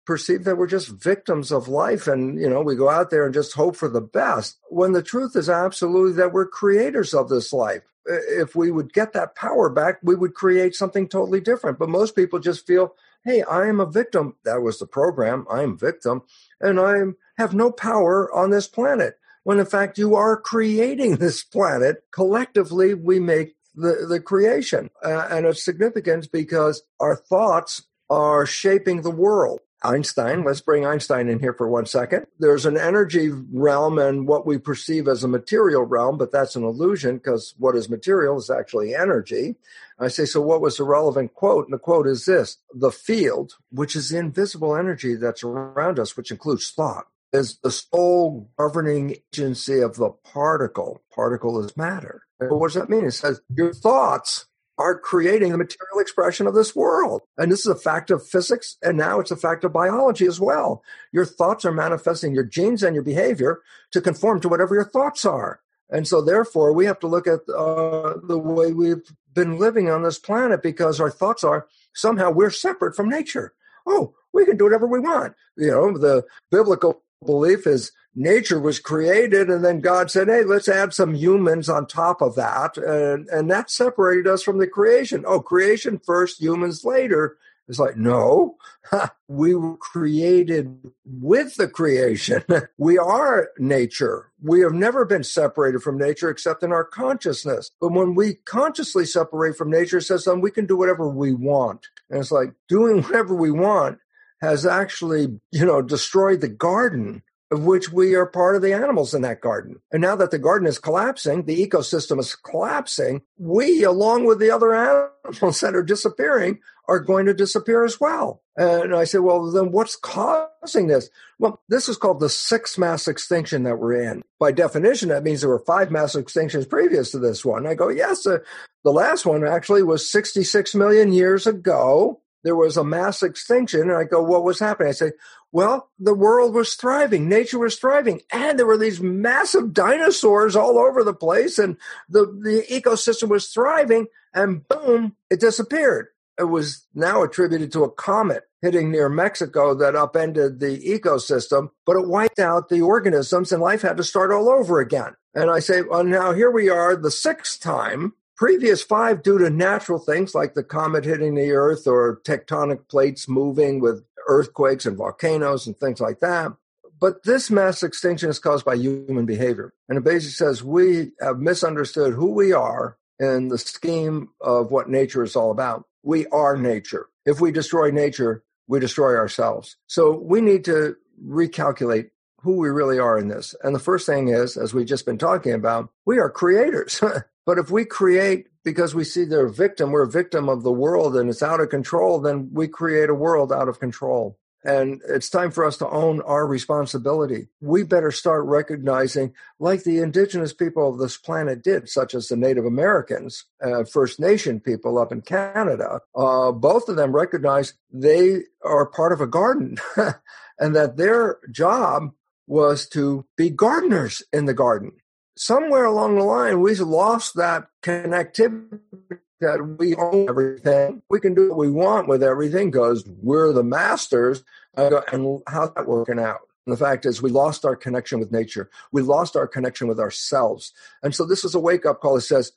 perceive that we're just victims of life. And, you know, we go out there and just hope for the best, when the truth is absolutely that we're creators of this life. If we would get that power back, we would create something totally different. But most people just feel, hey, I am a victim. That was the program. I'm a victim. And I have no power on this planet. When in fact, you are creating this planet. Collectively, we make the, the creation. Uh, and it's significant because our thoughts are shaping the world. Einstein, let's bring Einstein in here for one second. There's an energy realm and what we perceive as a material realm, but that's an illusion because what is material is actually energy. I say, so what was the relevant quote? And the quote is this: the field, which is the invisible energy that's around us, which includes thought, is the sole governing agency of the particle. Particle is matter. But what does that mean? It says your thoughts are creating the material expression of this world. And this is a fact of physics, and now it's a fact of biology as well. Your thoughts are manifesting your genes and your behavior to conform to whatever your thoughts are. And so therefore, we have to look at uh, the way we've been living on this planet, because our thoughts are somehow we're separate from nature. Oh, we can do whatever we want. You know, the biblical belief is nature was created, and then God said, hey, let's add some humans on top of that. And, and that separated us from the creation. Oh, creation first, humans later. It's like, no, we were created with the creation. We are nature. We have never been separated from nature except in our consciousness. But when we consciously separate from nature, it says, um, we can do whatever we want. And it's like doing whatever we want has actually, you know, destroyed the garden, of which we are part of the animals in that garden. And now that the garden is collapsing, the ecosystem is collapsing, we, along with the other animals that are disappearing, are going to disappear as well. And I say, well, then what's causing this? Well, this is called the sixth mass extinction that we're in. By definition, that means there were five mass extinctions previous to this one. I go, yes, uh, the last one actually was sixty-six million years ago. There was a mass extinction. And I go, what was happening? I say, well, the world was thriving. Nature was thriving. And there were these massive dinosaurs all over the place. And the, the ecosystem was thriving. And boom, it disappeared. It was now attributed to a comet hitting near Mexico that upended the ecosystem, but it wiped out the organisms and life had to start all over again. And I say, well, now here we are the sixth time. Previous five due to natural things like the comet hitting the earth or tectonic plates moving with earthquakes and volcanoes and things like that. But this mass extinction is caused by human behavior. And it basically says we have misunderstood who we are in the scheme of what nature is all about. We are nature. If we destroy nature, we destroy ourselves. So we need to recalculate who we really are in this. And the first thing is, as we've just been talking about, we are creators. But if we create because we see they're a victim, we're a victim of the world and it's out of control, then we create a world out of control. And it's time for us to own our responsibility. We better start recognizing, like the indigenous people of this planet did, such as the Native Americans, uh, First Nation people up in Canada, uh, both of them recognize they are part of a garden and that their job was to be gardeners in the garden. Somewhere along the line, we lost that connectivity that we own everything. We can do what we want with everything because we're the masters. Uh, and how's that working out? And the fact is we lost our connection with nature. We lost our connection with ourselves. And so this is a wake-up call that says,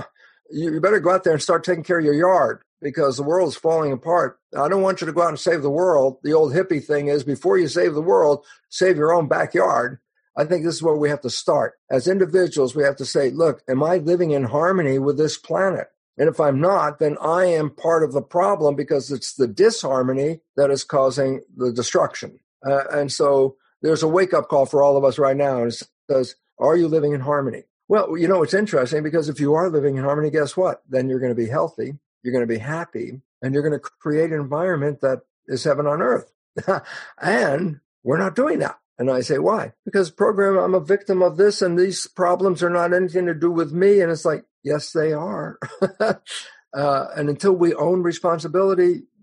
you better go out there and start taking care of your yard because the world is falling apart. I don't want you to go out and save the world. The old hippie thing is before you save the world, save your own backyard. I think this is where we have to start. As individuals, we have to say, look, am I living in harmony with this planet? And if I'm not, then I am part of the problem because it's the disharmony that is causing the destruction. Uh, and so there's a wake-up call for all of us right now. And it says, are you living in harmony? Well, you know, it's interesting because if you are living in harmony, guess what? Then you're going to be healthy, you're going to be happy, and you're going to create an environment that is heaven on earth. And we're not doing that. And I say, why? Because program, I'm a victim of this, and these problems are not anything to do with me. And it's like, yes, they are. uh, and until we own responsibility,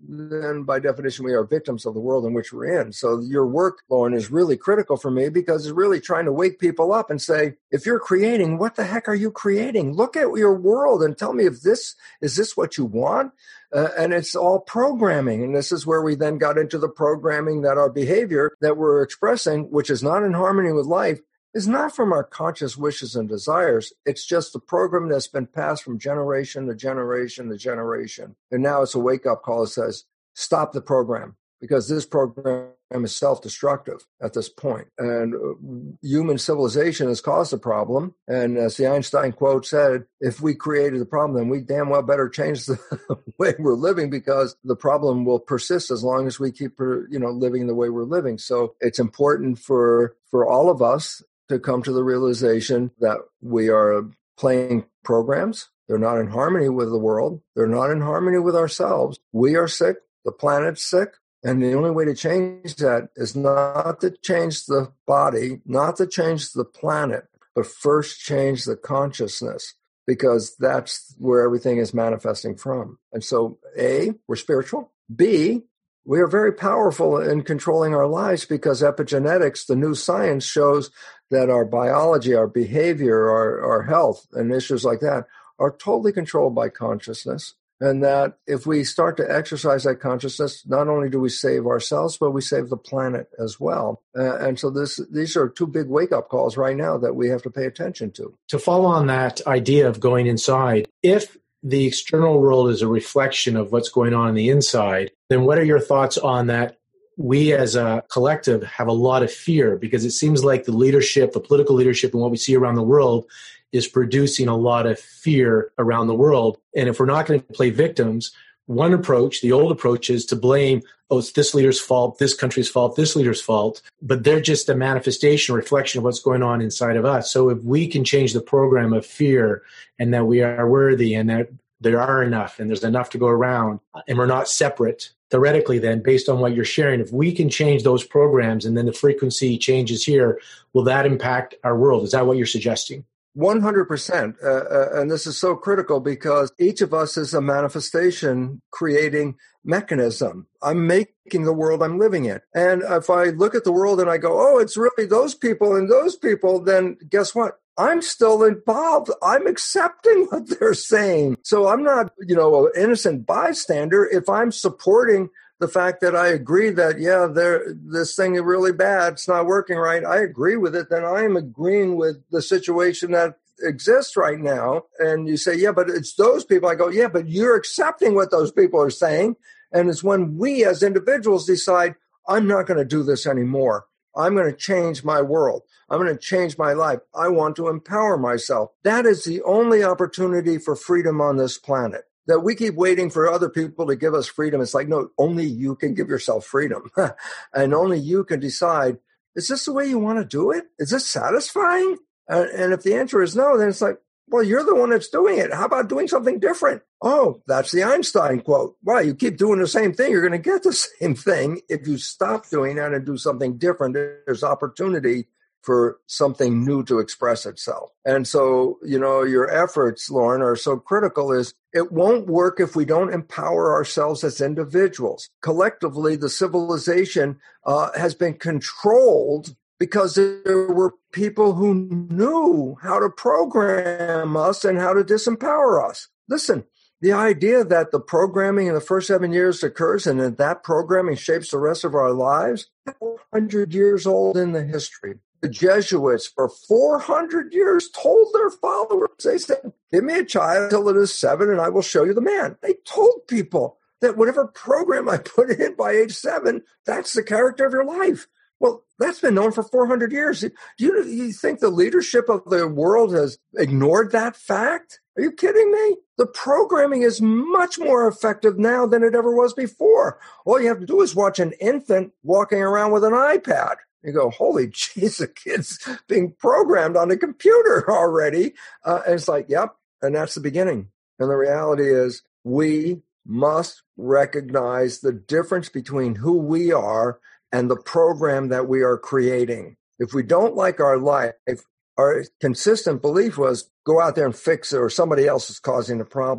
then by definition, we are victims of the world in which we're in. So your work, Lauren, is really critical for me because it's really trying to wake people up and say, if you're creating, what the heck are you creating? Look at your world and tell me if this, is this what you want? Uh, and it's all programming. And this is where we then got into the programming that our behavior that we're expressing, which is not in harmony with life, is not from our conscious wishes and desires. It's just a program that's been passed from generation to generation to generation. And now it's a wake-up call that says, stop the program, because this program is self-destructive at this point. And human civilization has caused the problem. And as the Einstein quote said, if we created the problem, then we damn well better change the way we're living, because the problem will persist as long as we keep, you know, living the way we're living. So it's important for, for all of us to come to the realization that we are playing programs. They're not in harmony with the world. They're not in harmony with ourselves. We are sick. The planet's sick. And the only way to change that is not to change the body, not to change the planet, but first change the consciousness, because that's where everything is manifesting from. And so, A, we're spiritual. B, we are very powerful in controlling our lives, because epigenetics, the new science, shows that our biology, our behavior, our, our health, and issues like that are totally controlled by consciousness. And that if we start to exercise that consciousness, not only do we save ourselves, but we save the planet as well. Uh, and so this, these are two big wake-up calls right now that we have to pay attention to. To follow on that idea of going inside, if the external world is a reflection of what's going on in the inside, then what are your thoughts on that? We as a collective have a lot of fear, because it seems like the leadership, the political leadership, and what we see around the world is producing a lot of fear around the world. And if we're not going to play victims, one approach, the old approach, is to blame, oh, it's this leader's fault, this country's fault, this leader's fault. But they're just a manifestation, a reflection of what's going on inside of us. So if we can change the program of fear, and that we are worthy, and that there are enough, and there's enough to go around, and we're not separate, theoretically then, based on what you're sharing, if we can change those programs and then the frequency changes here, will that impact our world? Is that what you're suggesting? one hundred percent. Uh, uh, and this is so critical, because each of us is a manifestation creating mechanism. I'm making the world I'm living in. And if I look at the world and I go, oh, it's really those people and those people, then guess what? I'm still involved. I'm accepting what they're saying. So I'm not, you know, an innocent bystander. If I'm supporting the fact that I agree that, yeah, there, this thing is really bad, it's not working right, I agree with it, then I am agreeing with the situation that exists right now. And you say, yeah, but it's those people. I go, yeah, but you're accepting what those people are saying. And it's when we as individuals decide, I'm not going to do this anymore. I'm going to change my world. I'm going to change my life. I want to empower myself. That is the only opportunity for freedom on this planet. That we keep waiting for other people to give us freedom. It's like, no, only you can give yourself freedom. And only you can decide, is this the way you want to do it? Is this satisfying? Uh, and if the answer is no, then it's like, well, you're the one that's doing it. How about doing something different? Oh, that's the Einstein quote. Well, you keep doing the same thing, you're going to get the same thing. If you stop doing that and do something different, there's opportunity for something new to express itself. And so, you know, your efforts, Lauren, are so critical. Is it won't work if we don't empower ourselves as individuals. Collectively, the civilization uh, has been controlled because there were people who knew how to program us and how to disempower us. Listen, the idea that the programming in the first seven years occurs and that that programming shapes the rest of our lives, four hundred years old in the history. The Jesuits for four hundred years told their followers, they said, give me a child till it is seven and I will show you the man. They told people that whatever program I put in by age seven, that's the character of your life. Well, that's been known for four hundred years. Do you, you think the leadership of the world has ignored that fact? Are you kidding me? The programming is much more effective now than it ever was before. All you have to do is watch an infant walking around with an iPad. You go, holy jeez, the kid's being programmed on a computer already. Uh, and it's like, yep, and that's the beginning. And the reality is we must recognize the difference between who we are and the program that we are creating. If we don't like our life, our consistent belief was go out there and fix it, or somebody else is causing the problem.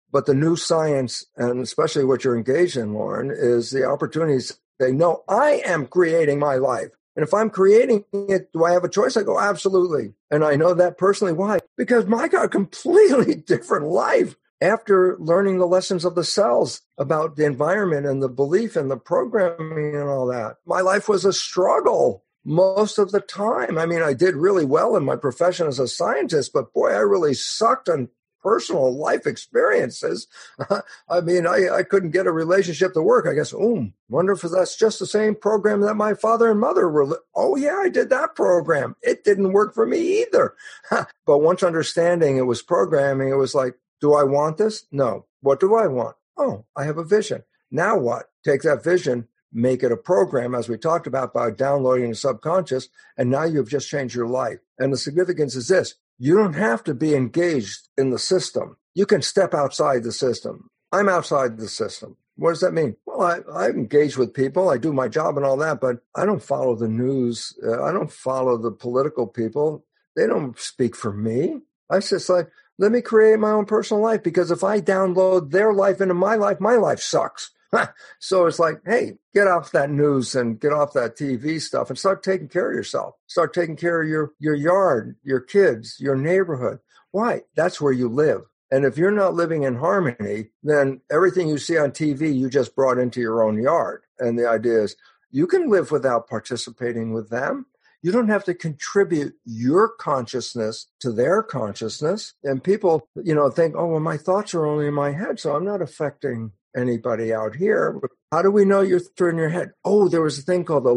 But the new science, and especially what you're engaged in, Lauren, is the opportunities to say, no, I am creating my life. And if I'm creating it, do I have a choice? I go, absolutely. And I know that personally. Why? Because my got a completely different life after learning the lessons of the cells about the environment and the belief and the programming and all that. My life was a struggle most of the time. I mean, I did really well in my profession as a scientist, but boy, I really sucked on personal life experiences. I mean, I, I couldn't get a relationship to work. I guess, oh, wonder if that's just the same program that my father and mother were. Li- oh, yeah, I did that program. It didn't work for me either. But once understanding it was programming, it was like, do I want this? No. What do I want? Oh, I have a vision. Now what? Take that vision, make it a program, as we talked about, by downloading the subconscious, and now you've just changed your life. And the significance is this. You don't have to be engaged in the system. You can step outside the system. I'm outside the system. What does that mean? Well, I, I engage with people. I do my job and all that, but I don't follow the news. Uh, I don't follow the political people. They don't speak for me. I just like, let me create my own personal life, because if I download their life into my life, my life sucks. So it's like, hey, get off that news and get off that T V stuff and start taking care of yourself. Start taking care of your, your yard, your kids, your neighborhood. Why? That's where you live. And if you're not living in harmony, then everything you see on T V, you just brought into your own yard. And the idea is you can live without participating with them. You don't have to contribute your consciousness to their consciousness. And people, you know, think, oh, well, my thoughts are only in my head, so I'm not affecting anybody out here. How do we know you're through in your head? Oh, there was a thing called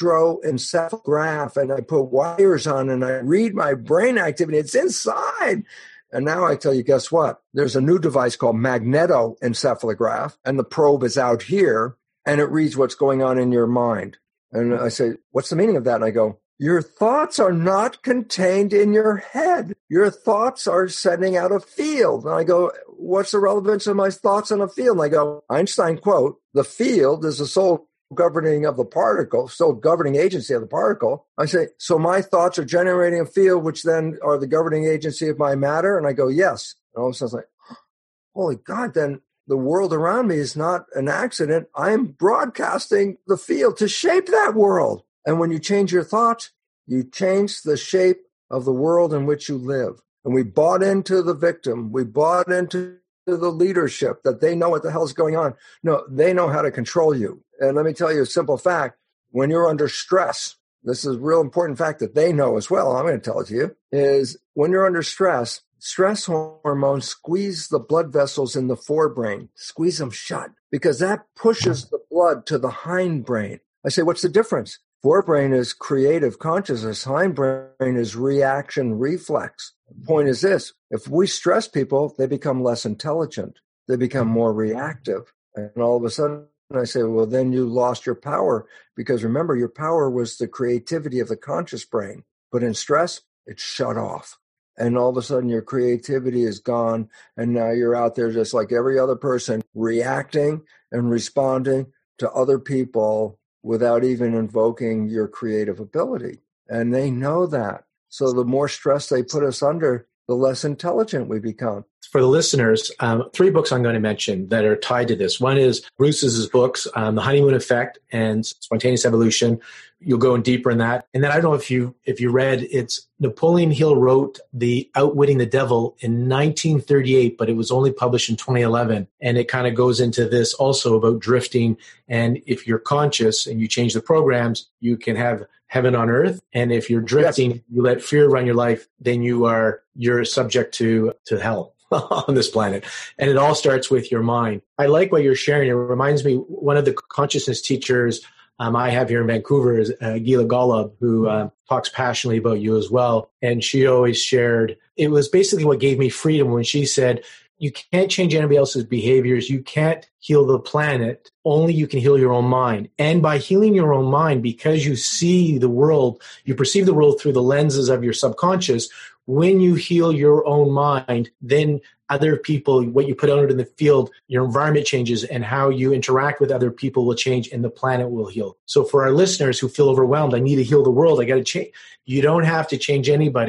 electroencephalograph, and I put wires on and I read my brain activity. It's inside. And now I tell you, guess what? There's a new device called magnetoencephalograph, and the probe is out here, and it reads what's going on in your mind. And I say, what's the meaning of that? And I go, your thoughts are not contained in your head. Your thoughts are sending out a field. And I go, what's the relevance of my thoughts in a field? And I go, Einstein quote, the field is the sole governing of the particle, sole governing agency of the particle. I say, so my thoughts are generating a field, which then are the governing agency of my matter? And I go, yes. And all of a sudden, it's like, holy God, then the world around me is not an accident. I am broadcasting the field to shape that world. And when you change your thoughts, you change the shape of the world in which you live. And we bought into the victim. We bought into the leadership that they know what the hell's going on. No, they know how to control you. And let me tell you a simple fact. When you're under stress, this is a real important fact that they know as well. I'm going to tell it to you, is when you're under stress, stress hormones squeeze the blood vessels in the forebrain, squeeze them shut, because that pushes the blood to the hindbrain. I say, what's the difference? Forebrain is creative consciousness. Hindbrain is reaction reflex. The point is this. If we stress people, they become less intelligent. They become more reactive. And all of a sudden, I say, well, then you lost your power. Because remember, your power was the creativity of the conscious brain. But in stress, it's shut off. And all of a sudden, your creativity is gone. And now you're out there just like every other person, reacting and responding to other people without even invoking your creative ability. And they know that. So the more stress they put us under, the less intelligent we become. For the listeners, um, three books I'm going to mention that are tied to this. One is Bruce's books, um, The Honeymoon Effect and Spontaneous Evolution. You'll go in deeper in that. And then I don't know if you if you read, it's Napoleon Hill wrote The Outwitting the Devil in nineteen thirty-eight, but it was only published in twenty eleven. And it kind of goes into this also about drifting. And if you're conscious and you change the programs, you can have heaven on earth. And if you're drifting, yes. you let fear run your life, then you are you're subject to to hell on this planet. And it all starts with your mind. I like what you're sharing. It reminds me, one of the consciousness teachers um, I have here in Vancouver is uh, Gila Golub, who uh, talks passionately about you as well. And she always shared, it was basically what gave me freedom when she said, you can't change anybody else's behaviors. You can't heal the planet. Only you can heal your own mind. And by healing your own mind, because you see the world, you perceive the world through the lenses of your subconscious, when you heal your own mind, then other people, what you put out in the field, your environment changes, and how you interact with other people will change, and the planet will heal. So for our listeners who feel overwhelmed, I need to heal the world, I got to change. You don't have to change anybody.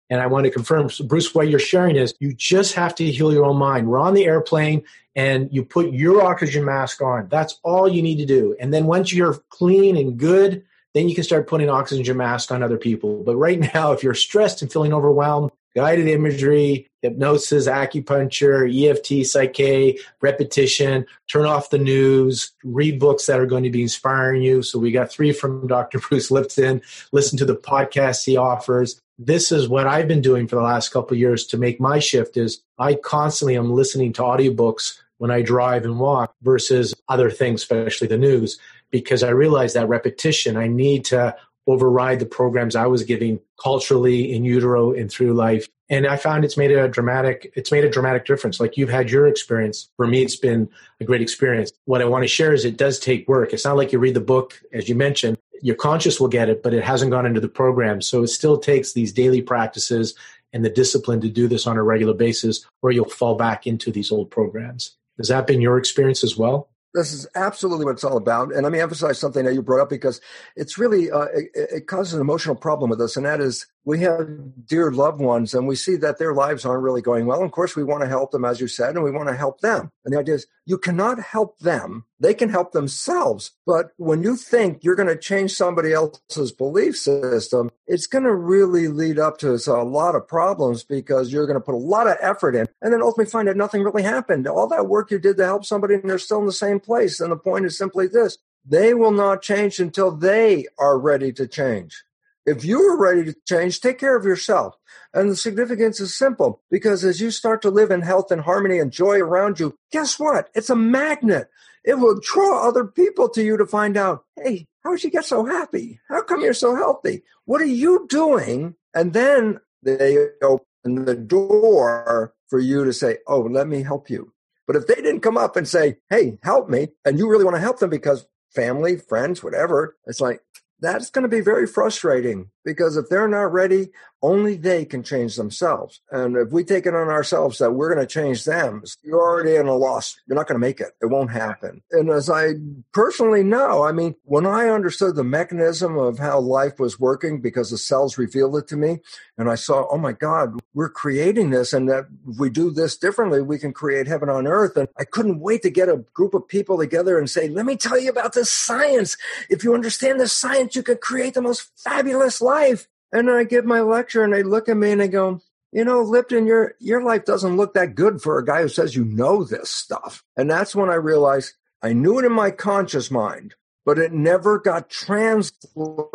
And I want to confirm, so Bruce, what you're sharing is you just have to heal your own mind. We're on the airplane and you put your oxygen mask on. That's all you need to do. And then once you're clean and good, then you can start putting oxygen mask on other people. But right now, if you're stressed and feeling overwhelmed, guided imagery, hypnosis, acupuncture, E F T, Psyche, repetition, turn off the news, read books that are going to be inspiring you. So we got three from Doctor Bruce Lipton. Listen to the podcasts he offers. This is what I've been doing for the last couple of years to make my shift is I constantly am listening to audiobooks when I drive and walk versus other things, especially the news, because I realize that repetition, I need to override the programs I was giving culturally, in utero, and through life. And I found it's made a dramatic, it's made a dramatic difference. Like you've had your experience. For me, it's been a great experience. What I want to share is it does take work. It's not like you read the book, as you mentioned, your conscious will get it, but it hasn't gone into the program. So it still takes these daily practices and the discipline to do this on a regular basis, or you'll fall back into these old programs. Has that been your experience as well? This is absolutely what it's all about. And let me emphasize something that you brought up because it's really, uh, it, it causes an emotional problem with us. And that is we have dear loved ones and we see that their lives aren't really going well. And of course, we want to help them, as you said, and we want to help them. And the idea is you cannot help them. They can help themselves. But when you think you're going to change somebody else's belief system, it's going to really lead up to a lot of problems because you're going to put a lot of effort in and then ultimately find that nothing really happened. All that work you did to help somebody and they're still in the same place. And the point is simply this. They will not change until they are ready to change. If you are ready to change, take care of yourself. And the significance is simple because as you start to live in health and harmony and joy around you, guess what? It's a magnet. It will draw other people to you to find out, hey, how did you get so happy? How come you're so healthy? What are you doing? And then they open the door for you to say, oh, let me help you. But if they didn't come up and say, hey, help me, and you really want to help them because family, friends, whatever, it's like, that's going to be very frustrating because if they're not ready, only they can change themselves. And if we take it on ourselves that we're going to change them, you're already in a loss. You're not going to make it. It won't happen. And as I personally know, I mean, when I understood the mechanism of how life was working because the cells revealed it to me, and I saw, oh my God, we're creating this, and that if we do this differently, we can create heaven on earth. And I couldn't wait to get a group of people together and say, let me tell you about this science. If you understand this science, you can create the most fabulous life. And I give my lecture and they look at me and they go, you know, Lipton, your your life doesn't look that good for a guy who says you know this stuff. And that's when I realized I knew it in my conscious mind, but it never got translated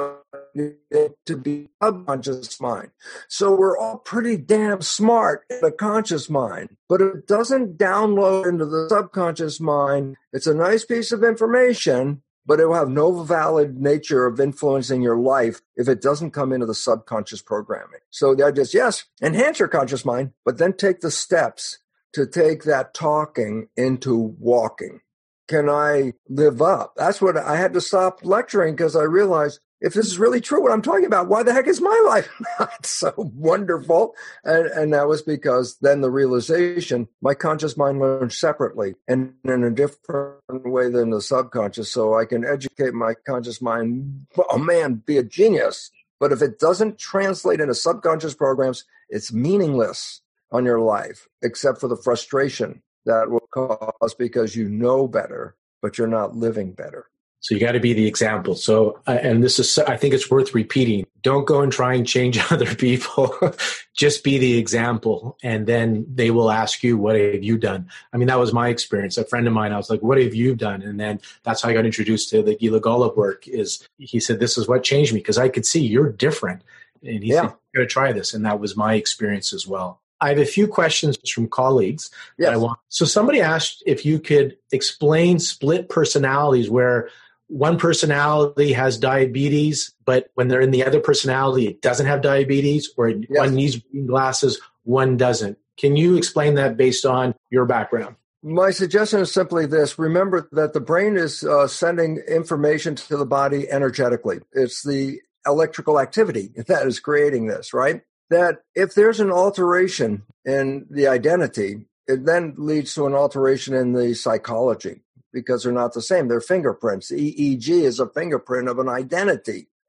to be subconscious mind. So we're all pretty damn smart in the conscious mind, but it doesn't download into the subconscious mind. It's a nice piece of information, but it will have no valid nature of influencing your life if it doesn't come into the subconscious programming. So the idea is, yes, enhance your conscious mind, but then take the steps to take that talking into walking. Can I live up? That's what I had to stop lecturing because I realized if this is really true, what I'm talking about, why the heck is my life not so wonderful? And, and that was because then the realization, my conscious mind learns separately and in a different way than the subconscious. So I can educate my conscious mind, oh man, be a genius. But if it doesn't translate into subconscious programs, it's meaningless on your life, except for the frustration that will cause because you know better, but you're not living better. So you got to be the example. So, uh, and this is, I think it's worth repeating. Don't go and try and change other people. Just be the example. And then they will ask you, what have you done? I mean, that was my experience. A friend of mine, I was like, what have you done? And then that's how I got introduced to the Gila Golub work is he said, this is what changed me because I could see you're different. And he yeah. said, you got to try this. And that was my experience as well. I have a few questions from colleagues. Yes. That I want. So somebody asked if you could explain split personalities where one personality has diabetes, but when they're in the other personality, it doesn't have diabetes, or yes. one needs reading glasses, one doesn't. Can you explain that based on your background? My suggestion is simply this. Remember that the brain is uh, sending information to the body energetically. It's the electrical activity that is creating this, right? That if there's an alteration in the identity, it then leads to an alteration in the psychology because they're not the same. They're fingerprints. E E G is a fingerprint of an identity.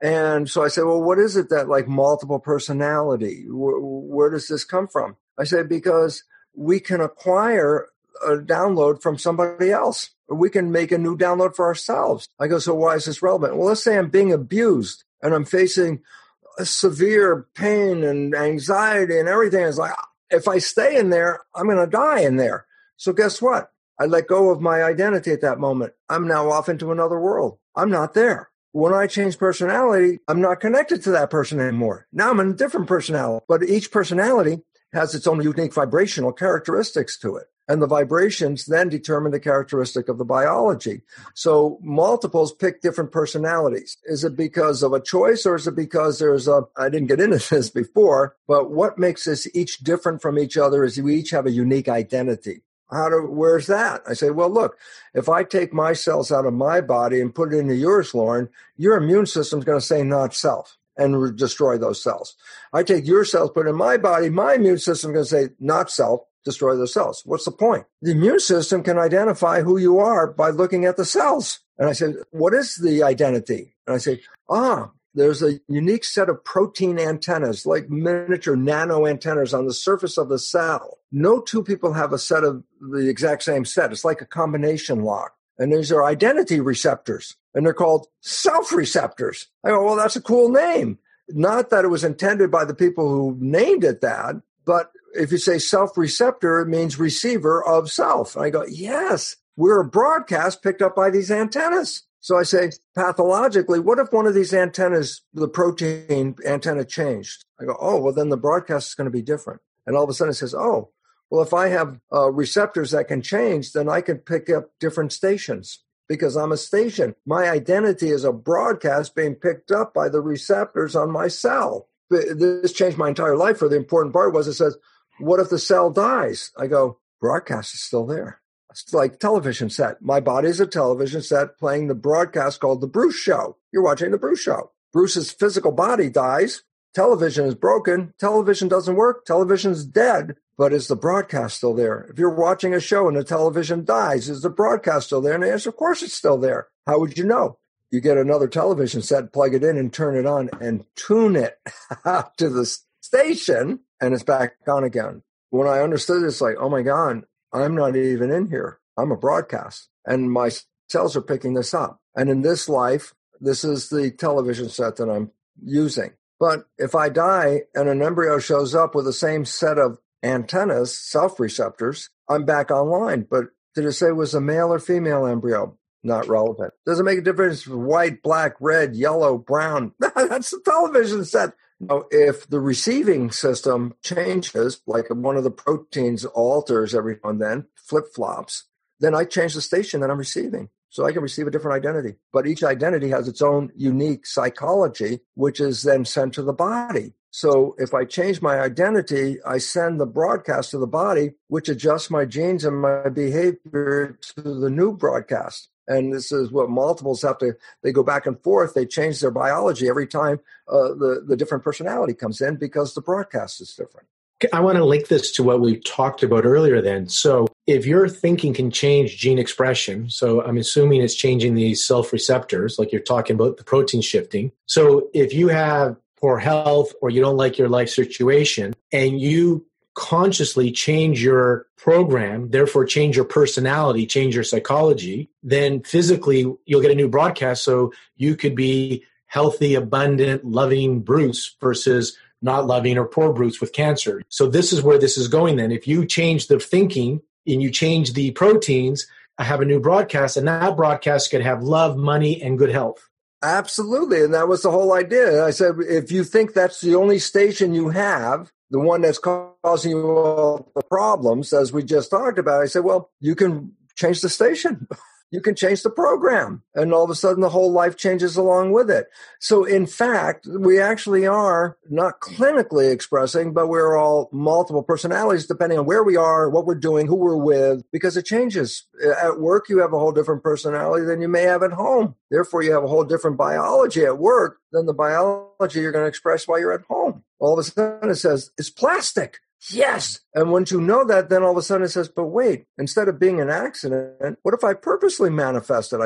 And so I said, well, what is it that like multiple personality? Where, where does this come from? I said, because we can acquire a download from somebody else. We can make a new download for ourselves. I go, so why is this relevant? Well, let's say I'm being abused and I'm facing a severe pain and anxiety and everything. It's like, if I stay in there, I'm going to die in there. So guess what? I let go of my identity at that moment. I'm now off into another world. I'm not there. When I change personality, I'm not connected to that person anymore. Now I'm in a different personality. But each personality has its own unique vibrational characteristics to it. And the vibrations then determine the characteristic of the biology. So multiples pick different personalities. Is it because of a choice, or is it because there's a, I didn't get into this before, but what makes us each different from each other is we each have a unique identity. How do, where's that? I say, well, look, if I take my cells out of my body and put it into yours, Lauren, your immune system's going to say not self and re- destroy those cells. I take your cells, put it in my body, my immune system's going to say not self, destroy those cells. What's the point? The immune system can identify who you are by looking at the cells. And I said, what is the identity? And I say, ah, there's a unique set of protein antennas, like miniature nano antennas on the surface of the cell. No two people have a set of the exact same set. It's like a combination lock. And these are identity receptors, and they're called self-receptors. I go, well, that's a cool name. Not that it was intended by the people who named it that, but if you say self-receptor, it means receiver of self. And I go, yes, we're a broadcast picked up by these antennas. So I say, pathologically, what if one of these antennas, the protein antenna changed? I go, oh, well, then the broadcast is going to be different. And all of a sudden it says, oh, well, if I have uh, receptors that can change, then I can pick up different stations because I'm a station. My identity is a broadcast being picked up by the receptors on my cell. This changed my entire life. For the important part was it says, what if the cell dies? I go, broadcast is still there. It's like television set. My body is a television set playing the broadcast called The Bruce Show. You're watching The Bruce Show. Bruce's physical body dies. Television is broken. Television doesn't work. Television's dead. But is the broadcast still there? If you're watching a show and the television dies, is the broadcast still there? And the answer, of course, it's still there. How would you know? You get another television set, plug it in and turn it on and tune it to the station, and it's back on again. When I understood this, like, oh my God, I'm not even in here. I'm a broadcast, and my cells are picking this up. And in this life, this is the television set that I'm using. But if I die and an embryo shows up with the same set of antennas, self-receptors, I'm back online. But did it say it was a male or female embryo? Not relevant. Does it make a difference? White, black, red, yellow, brown? That's the television set. Now, if the receiving system changes, like one of the proteins alters every now and then, flip-flops, then I change the station that I'm receiving. So I can receive a different identity. But each identity has its own unique psychology, which is then sent to the body. So if I change my identity, I send the broadcast to the body, which adjusts my genes and my behavior to the new broadcast. And this is what multiples have to, they go back and forth. They change their biology every time uh, the, the different personality comes in because the broadcast is different. I want to link this to what we talked about earlier then. So if your thinking can change gene expression, so I'm assuming it's changing these self-receptors, like you're talking about the protein shifting. So if you have poor health or you don't like your life situation and you consciously change your program, therefore change your personality, change your psychology, then physically you'll get a new broadcast. So you could be healthy, abundant, loving Bruce versus not loving or poor Bruce with cancer. So this is where this is going then. If you change the thinking and you change the proteins, I have a new broadcast, and that broadcast could have love, money, and good health. Absolutely. And that was the whole idea. I said, if you think that's the only station you have, the one that's causing you all the problems, as we just talked about, I said, well, you can change the station. You can change the program. And all of a sudden, the whole life changes along with it. So in fact, we actually are not clinically expressing, but we're all multiple personalities depending on where we are, what we're doing, who we're with, because it changes. At work, you have a whole different personality than you may have at home. Therefore, you have a whole different biology at work than the biology you're going to express while you're at home. All of a sudden, it says, it's plastic. Yes. And once you know that, then all of a sudden it says, but wait, instead of being an accident, what if I purposely manifest it? I go,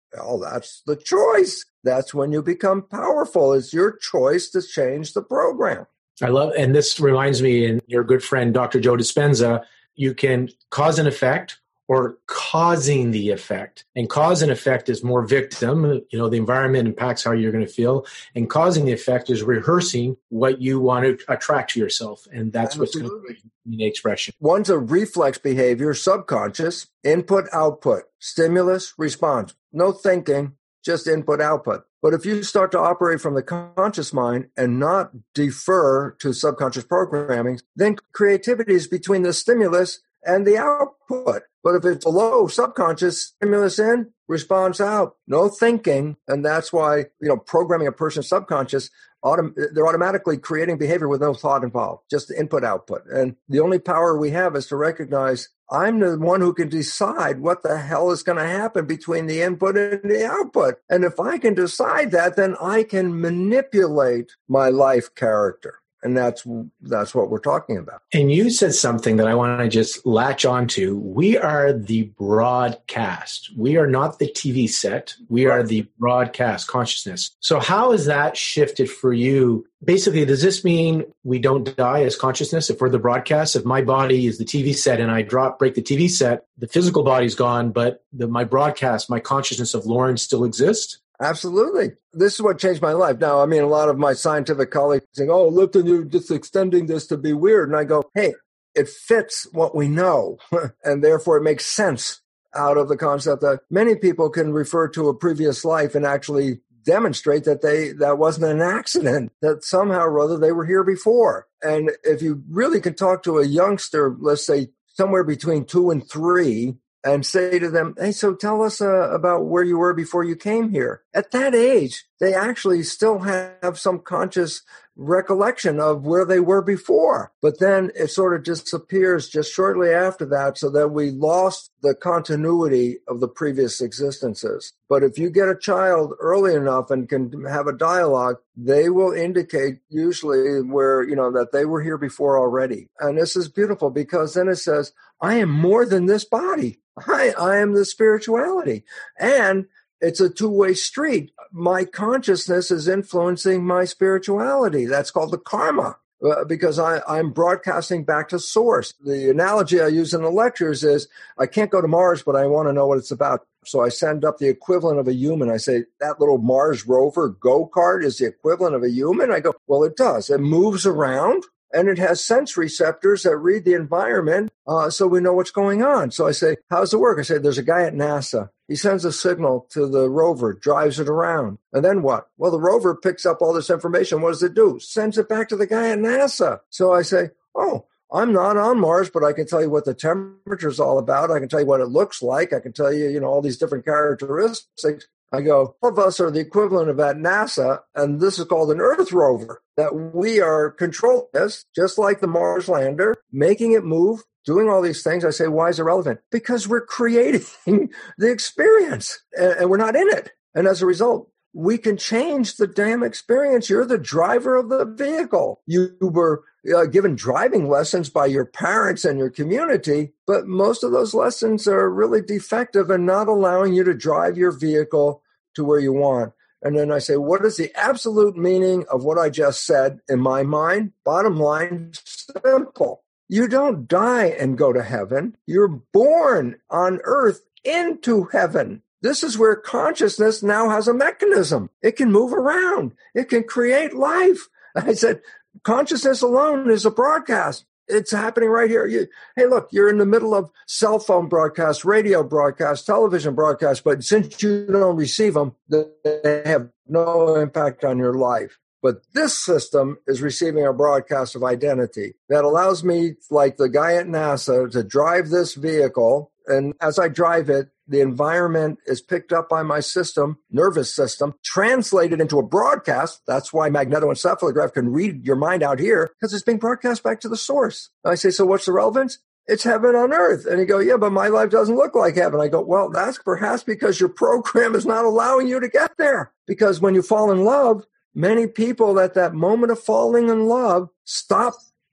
Well, that's the choice. That's when you become powerful. It's your choice to change the program. I love, and this reminds me, and your good friend, Doctor Joe Dispenza, you can cause and effect or causing the effect. And cause and effect is more victim. You know, the environment impacts how you're going to feel. And causing the effect is rehearsing what you want to attract to yourself. And that's Absolutely. What's going to be the expression. One's a reflex behavior, subconscious, input, output, stimulus, response. No thinking, just input, output. But if you start to operate from the conscious mind and not defer to subconscious programming, then creativity is between the stimulus and the output. But if it's below subconscious, stimulus in, response out, no thinking. And that's why, you know, programming a person's subconscious, autom- they're automatically creating behavior with no thought involved, just input, output. And the only power we have is to recognize I'm the one who can decide what the hell is going to happen between the input and the output. And if I can decide that, then I can manipulate my life character. And that's that's what we're talking about. And you said something that I want to just latch on to. We are the broadcast. We are not the T V set. We right. are the broadcast consciousness. So how has that shifted for you? Basically, does this mean we don't die as consciousness if we're the broadcast? If my body is the T V set and I drop, break the T V set, the physical body's gone, but the, my broadcast, my consciousness of Lauren still exists? Absolutely. This is what changed my life. Now, I mean, a lot of my scientific colleagues saying, oh, Lipton, you're just extending this to be weird. And I go, hey, it fits what we know. And therefore it makes sense out of the concept that many people can refer to a previous life and actually demonstrate that they that wasn't an accident, that somehow or other they were here before. And if you really can talk to a youngster, let's say somewhere between two and three, and say to them, hey, so tell us uh, about where you were before you came here. At that age, they actually still have some conscious recollection of where they were before. But then it sort of disappears just shortly after that, so that we lost the continuity of the previous existences. But if you get a child early enough and can have a dialogue, they will indicate usually where, you know, that they were here before already. And this is beautiful because then it says, I am more than this body. I, I am the spirituality. And it's a two-way street. My consciousness is influencing my spirituality. That's called the karma, uh, because I, I'm broadcasting back to source. The analogy I use in the lectures is I can't go to Mars, but I want to know what it's about. So I send up the equivalent of a human. I say, that little Mars rover go-kart is the equivalent of a human? I go, well, it does. It moves around. And it has sense receptors that read the environment, uh, so we know what's going on. So I say, how's it work? I say, there's a guy at NASA. He sends a signal to the rover, drives it around. And then what? Well, the rover picks up all this information. What does it do? Sends it back to the guy at NASA. So I say, oh, I'm not on Mars, but I can tell you what the temperature is all about. I can tell you what it looks like. I can tell you, you know, all these different characteristics. I go, all of us are the equivalent of at NASA, and this is called an Earth rover, that we are controlling this, just like the Mars lander, making it move, doing all these things. I say, why is it relevant? Because we're creating the experience, and, and we're not in it. And as a result, we can change the damn experience. You're the driver of the vehicle. You were uh, given driving lessons by your parents and your community, but most of those lessons are really defective and not allowing you to drive your vehicle to where you want. And then I say, what is the absolute meaning of what I just said in my mind? Bottom line, simple. You don't die and go to heaven. You're born on earth into heaven. This is where consciousness now has a mechanism. It can move around. It can create life. I said, consciousness alone is a broadcast. It's happening right here. You, hey, look, you're in the middle of cell phone broadcasts, radio broadcasts, television broadcasts, but since you don't receive them, they have no impact on your life. But this system is receiving a broadcast of identity that allows me, like the guy at NASA, to drive this vehicle. And as I drive it, the environment is picked up by my system, nervous system, translated into a broadcast. That's why magnetoencephalograph can read your mind out here, because it's being broadcast back to the source. I say, so what's the relevance? It's heaven on earth. And you go, yeah, but my life doesn't look like heaven. I go, well, that's perhaps because your program is not allowing you to get there. Because when you fall in love, many people at that moment of falling in love stop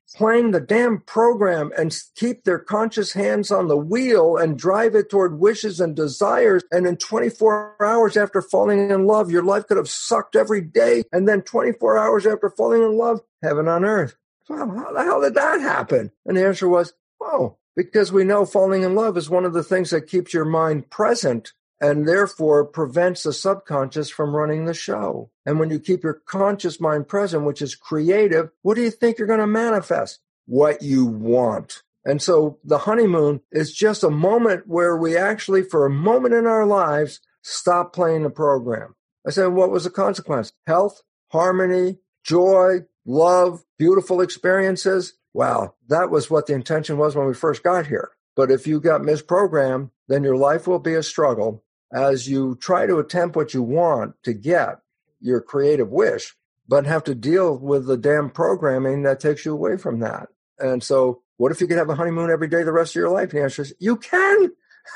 playing the damn program and keep their conscious hands on the wheel and drive it toward wishes and desires. And in twenty-four hours after falling in love, your life could have sucked every day. And then twenty-four hours after falling in love, heaven on earth. Well, how the hell did that happen? And the answer was, oh, because we know falling in love is one of the things that keeps your mind present and therefore prevents the subconscious from running the show. And when you keep your conscious mind present, which is creative, what do you think you're going to manifest? What you want. And so the honeymoon is just a moment where we actually, for a moment in our lives, stop playing the program. I said, what was the consequence? Health, harmony, joy, love, beautiful experiences. Wow, that was what the intention was when we first got here. But if you got misprogrammed, then your life will be a struggle as you try to attempt what you want to get, your creative wish, but have to deal with the damn programming that takes you away from that. And so what if you could have a honeymoon every day the rest of your life? The answer is, you can.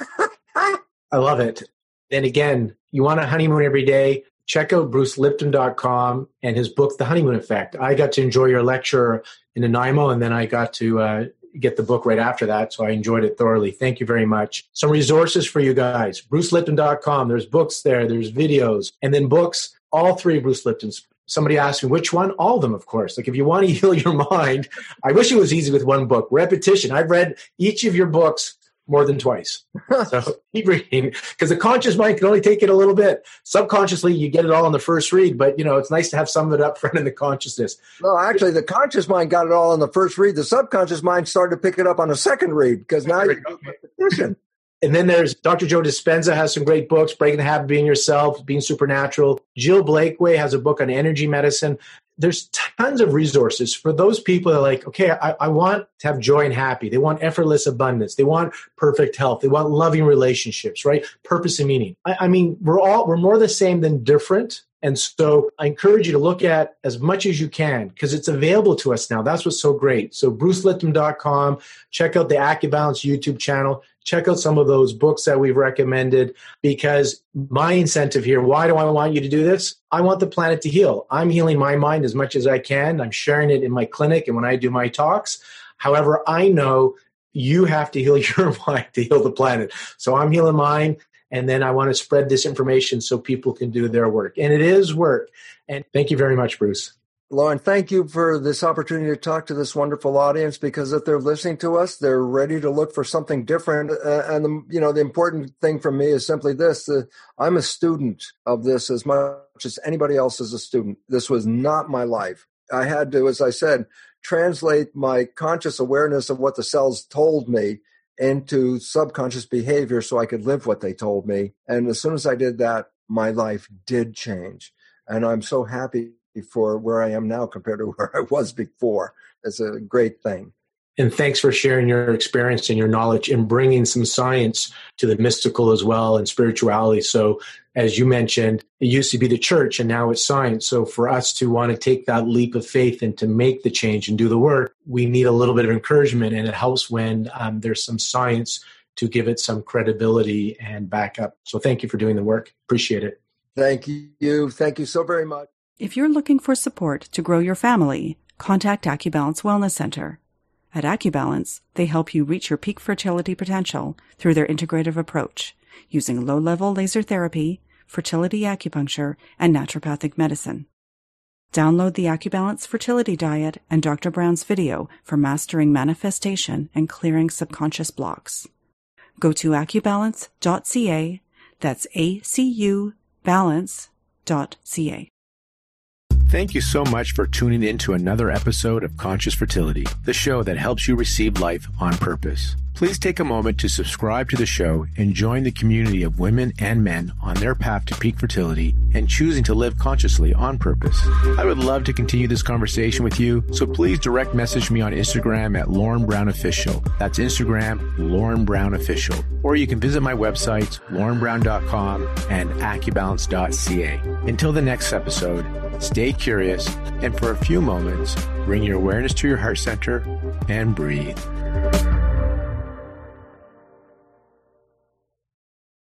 I love it. And again, you want a honeymoon every day, check out bruce lipton dot com and his book, The Honeymoon Effect. I got to enjoy your lecture in Nanaimo, and then I got to uh, get the book right after that, so I enjoyed it thoroughly. Thank you very much. Some resources for you guys, bruce lipton dot com. There's books there, there's videos, and then books, all three Bruce Lipton's. Somebody asked me, which one? All of them, of course. Like, if you want to heal your mind, I wish it was easy with one book. Repetition. I've read each of your books more than twice. So keep reading, because the conscious mind can only take it a little bit. Subconsciously, you get it all in the first read, but you know, it's nice to have some of it up front in the consciousness. No, actually, the conscious mind got it all in the first read. The subconscious mind started to pick it up on the second read, because now you're repetition. And then there's Doctor Joe Dispenza has some great books, Breaking the Habit of Being Yourself, Being Supernatural. Jill Blakeway has a book on energy medicine. There's tons of resources for those people that are like, okay, I, I want to have joy and happy. They want effortless abundance. They want perfect health. They want loving relationships, right? Purpose and meaning. I, I mean, we're all, we're more the same than different. And so I encourage you to look at as much as you can, because it's available to us now. That's what's so great. So bruce lipton dot com, check out the AccuBalance YouTube channel, check out some of those books that we've recommended, because my incentive here, why do I want you to do this? I want the planet to heal. I'm healing my mind as much as I can. I'm sharing it in my clinic and when I do my talks. However, I know you have to heal your mind to heal the planet. So I'm healing mine. And then I want to spread this information so people can do their work. And it is work. And thank you very much, Bruce. Lauren, thank you for this opportunity to talk to this wonderful audience, because if they're listening to us, they're ready to look for something different. Uh, and, the, you know, the important thing for me is simply this. Uh, I'm a student of this as much as anybody else is a student. This was not my life. I had to, as I said, translate my conscious awareness of what the cells told me into subconscious behavior so I could live what they told me. And as soon as I did that, my life did change. And I'm so happy for where I am now compared to where I was before. It's a great thing. And thanks for sharing your experience and your knowledge and bringing some science to the mystical as well and spirituality. So as you mentioned, it used to be the church and now it's science. So for us to want to take that leap of faith and to make the change and do the work, we need a little bit of encouragement. And it helps when um, there's some science to give it some credibility and backup. So thank you for doing the work. Appreciate it. Thank you. Thank you so very much. If you're looking for support to grow your family, contact AccuBalance Wellness Center. At AccuBalance, they help you reach your peak fertility potential through their integrative approach, using low-level laser therapy, fertility acupuncture, and naturopathic medicine. Download the AccuBalance Fertility Diet and Doctor Brown's video for mastering manifestation and clearing subconscious blocks. Go to accubalance dot c a, that's A C U balance dot c a. Thank you so much for tuning in to another episode of Conscious Fertility, the show that helps you receive life on purpose. Please take a moment to subscribe to the show and join the community of women and men on their path to peak fertility and choosing to live consciously on purpose. I would love to continue this conversation with you, so please direct message me on Instagram at Lauren Brown Official. That's Instagram, Lauren Brown Official. Or you can visit my websites, lauren brown dot com and accubalance dot c a. Until the next episode, stay curious, and for a few moments, bring your awareness to your heart center and breathe.